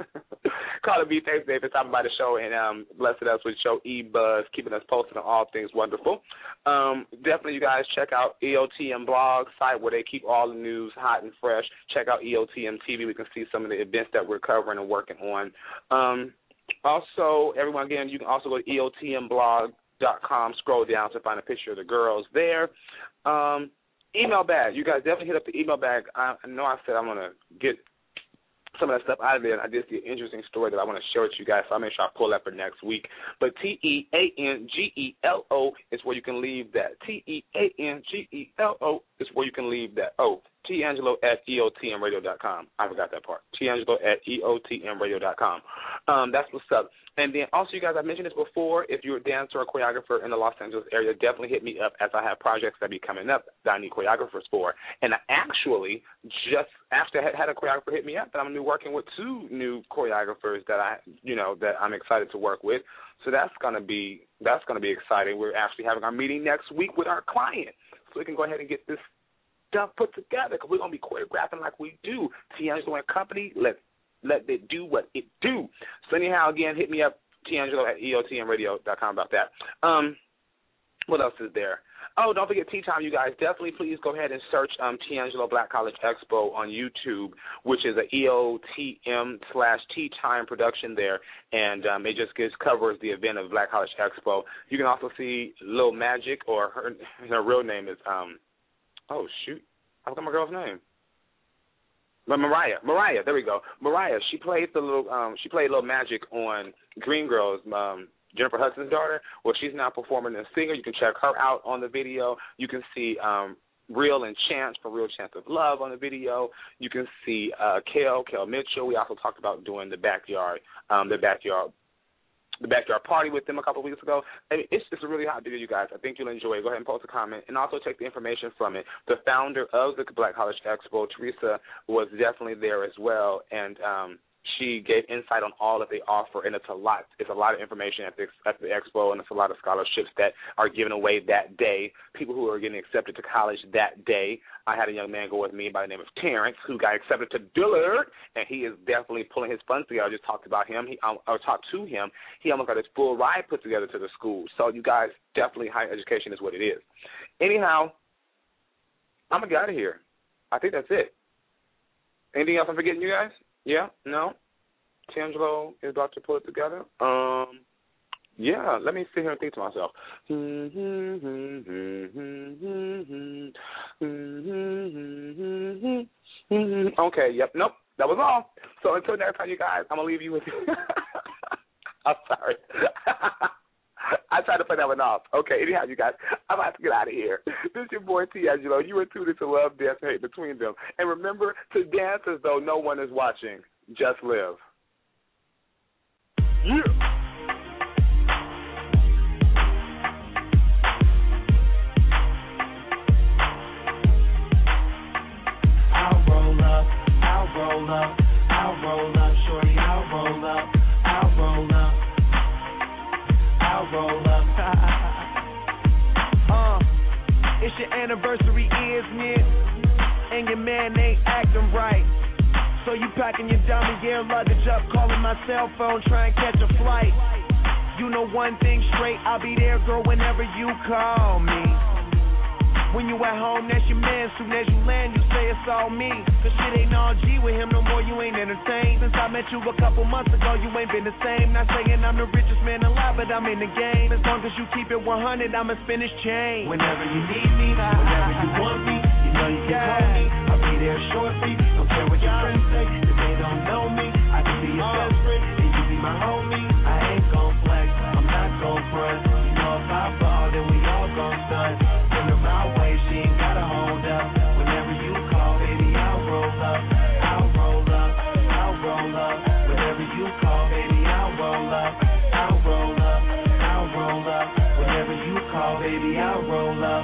Carla B, thanks, Dave, for stopping by the show and um, blessing us with show E-Buzz, keeping us posted on all things wonderful. Um, definitely, you guys, check out E O T M blog site where they keep all the news hot and fresh. Check out E O T M T V. We can see some of the events that we're covering and working on. Um, also, everyone, again, you can also go to E O T M blog dot com, scroll down to find a picture of the girls there. Um, email bag. You guys definitely hit up the email bag. I, I know I said I'm going to get some of that stuff out of there, and I did see an interesting story that I want to share with you guys, so I'll make sure I pull that for next week. But T E A N G E L O is where you can leave that. T E A N G E L O is where you can leave that. Oh, Tiangelo at E O T M radio dot com. I forgot that part. Tiangelo at E O T M radio dot com. Um, that's what's up. And then also, you guys, I mentioned this before, if you're a dancer or choreographer in the Los Angeles area, definitely hit me up as I have projects that be coming up that I need choreographers for. And I actually just after I had a choreographer hit me up, that I'm new working with two new choreographers that I, you know, that I'm excited to work with. So that's gonna be that's gonna be exciting. We're actually having our meeting next week with our client, so we can go ahead and get this stuff put together, because we're gonna be choreographing like we do. Tiangelo and Company, let let it do what it do. So anyhow, again, hit me up, Tiangelo at E O T M radio dot com about that. Um, what else is there? Oh, don't forget Tea Time, you guys. Definitely please go ahead and search um, Tiangelo Black College Expo on YouTube, which is a E O T M slash Tea Time production there, and um, it just gives, covers the event of Black College Expo. You can also see Lil Magic, or her, her real name is, um, oh, shoot, I forgot my girl's name. But Mariah, Mariah, there we go. Mariah, she played the little, um, she played Lil Magic on Green Girls, um, Jennifer Hudson's daughter. Well, she's now performing as a singer. You can check her out on the video. You can see um, Real and Chance for Real Chance of Love on the video. You can see uh, Kel, Kel Mitchell. We also talked about doing the backyard, um, the backyard, the backyard party with them a couple of weeks ago. I mean, it's just a really hot video, you guys. I think you'll enjoy it. Go ahead and post a comment, and also take the information from it. The founder of the Black College Expo, Teresa, was definitely there as well, and um, she gave insight on all that they offer, and it's a lot. It's a lot of information at the at the expo, and it's a lot of scholarships that are given away that day. People who are getting accepted to college that day. I had a young man go with me by the name of Terrence, who got accepted to Dillard, and he is definitely pulling his funds together. I just talked about him. He, um, I talked to him. He almost got his full ride put together to the school. So you guys, definitely higher education is what it is. Anyhow, I'm gonna get out of here. I think that's it. Anything else I'm forgetting, you guys? Yeah, no. Tiangelo is about to pull it together. Um, yeah, let me sit here and think to myself. Okay, yep, nope, that was all. So until next time, you guys, I'm going to leave you with I'm sorry. I tried to play that one off. Okay, anyhow, you guys, I'm about to get out of here. This is your boy, Tiangelo. You are tuned into Love, Dance, and Hate Between Them. And remember to dance as though no one is watching. Just live. Yeah. I'll roll up, I'll roll up, I'll roll up, shorty, I'll roll up, I'll roll up, I'll roll up. uh, it's your anniversary, isn't it? And your man ain't acting right. So you packing your dummy gear luggage up, calling my cell phone, trying to catch a flight. You know one thing straight, I'll be there, girl, whenever you call me. When you at home, that's your man. Soon as you land, you say it's all me. Cause shit ain't all G with him no more, you ain't entertained. Since I met you a couple months ago, you ain't been the same. Not saying I'm the richest man alive, but I'm in the game. As long as you keep it one hundred, I'ma spin this chain. Whenever you need me, whenever you want me, you know you can call me. I'll be there shortly, don't care what your friends say. If they don't know me, I can be your best friend, and you be my homie. I ain't gon' flex, I'm not gon' front. You know if I fall, then we all gon' stunt. Send her my way, she ain't gotta hold up. Whenever you call, baby, I'll roll up. I'll roll up, I'll roll up. Whenever you call, baby, I'll roll up. I'll roll up, I'll roll up. Whenever you call, baby, I'll roll up.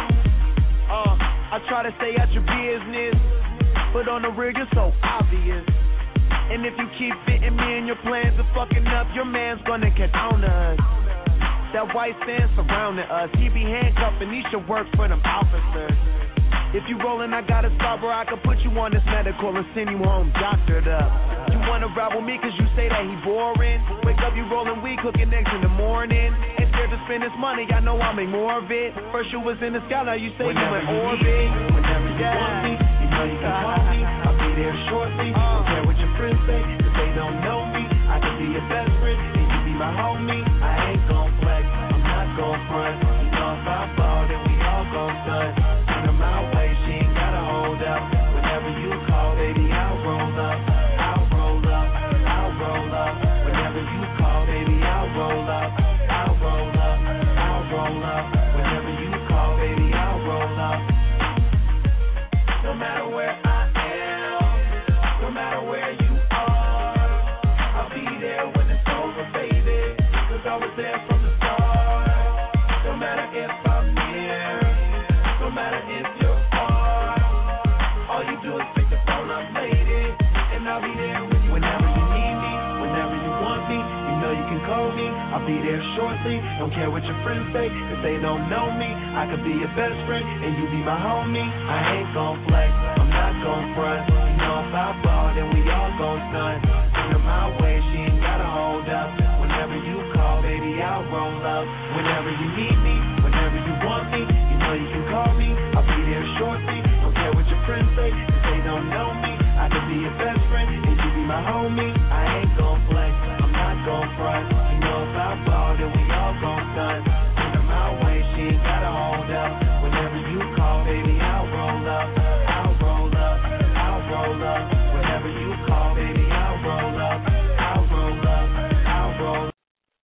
Uh, I try to stay out your business, but on the real, you're so obvious. And if you keep fitting me in your plans of fucking up, your man's gonna catch on to us. That white sand surrounding us, he be handcuffed and he should work for them officers. If you rollin', I got a spot where I can put you on this medical and send you home doctored up. You wanna ride with me cause you say that he boring. Wake up, you rollin' weed, cooking eggs in the morning. Ain't scared to spend this money, I know I'll make more of it. First you was in the sky, now you say whenever you in orbit. Whenever you yeah. want me, you know you can call me. I'll be there shortly, uh. don't care what your friends say. If they don't know me, I can be your best friend, and you be my homie. I ain't gon' flex, I'm not gon' front. You know if I fall, then we all gon' stunt. Send her my way, she ain't gotta hold up. Whenever you call, baby, I'll roll up. I'll roll up, I'll roll up. Whenever you call, baby, I'll roll up. I'll roll up, I'll roll up. Whenever you call, baby, I'll roll up. No matter where I am, no matter where you are, I'll be there when it's over, baby. Cause I was there from the start. No matter if I'm near, no matter if you're far, all you do is pick the phone up, lady, and I'll be there with you whenever you need me, whenever you want me. You know you can call me, I'll be there shortly. Don't care what your friends say, if they don't know me, I could be your best friend, and you be my homie. I ain't gon' flex, I'm not gon' front. You know if I fall, then we all gon' stunt. Send her my way, she ain't gotta hold up. Whenever you call, baby, I'll roll up. Whenever you need me, whenever you want me, you know you can call me. I'll be there shortly. Don't care what your friends say, if they don't know me, I could be your best friend, and you be my homie. I ain't gon' flex, I'm not gon' front. You know if I fall, then we all gon' stunt.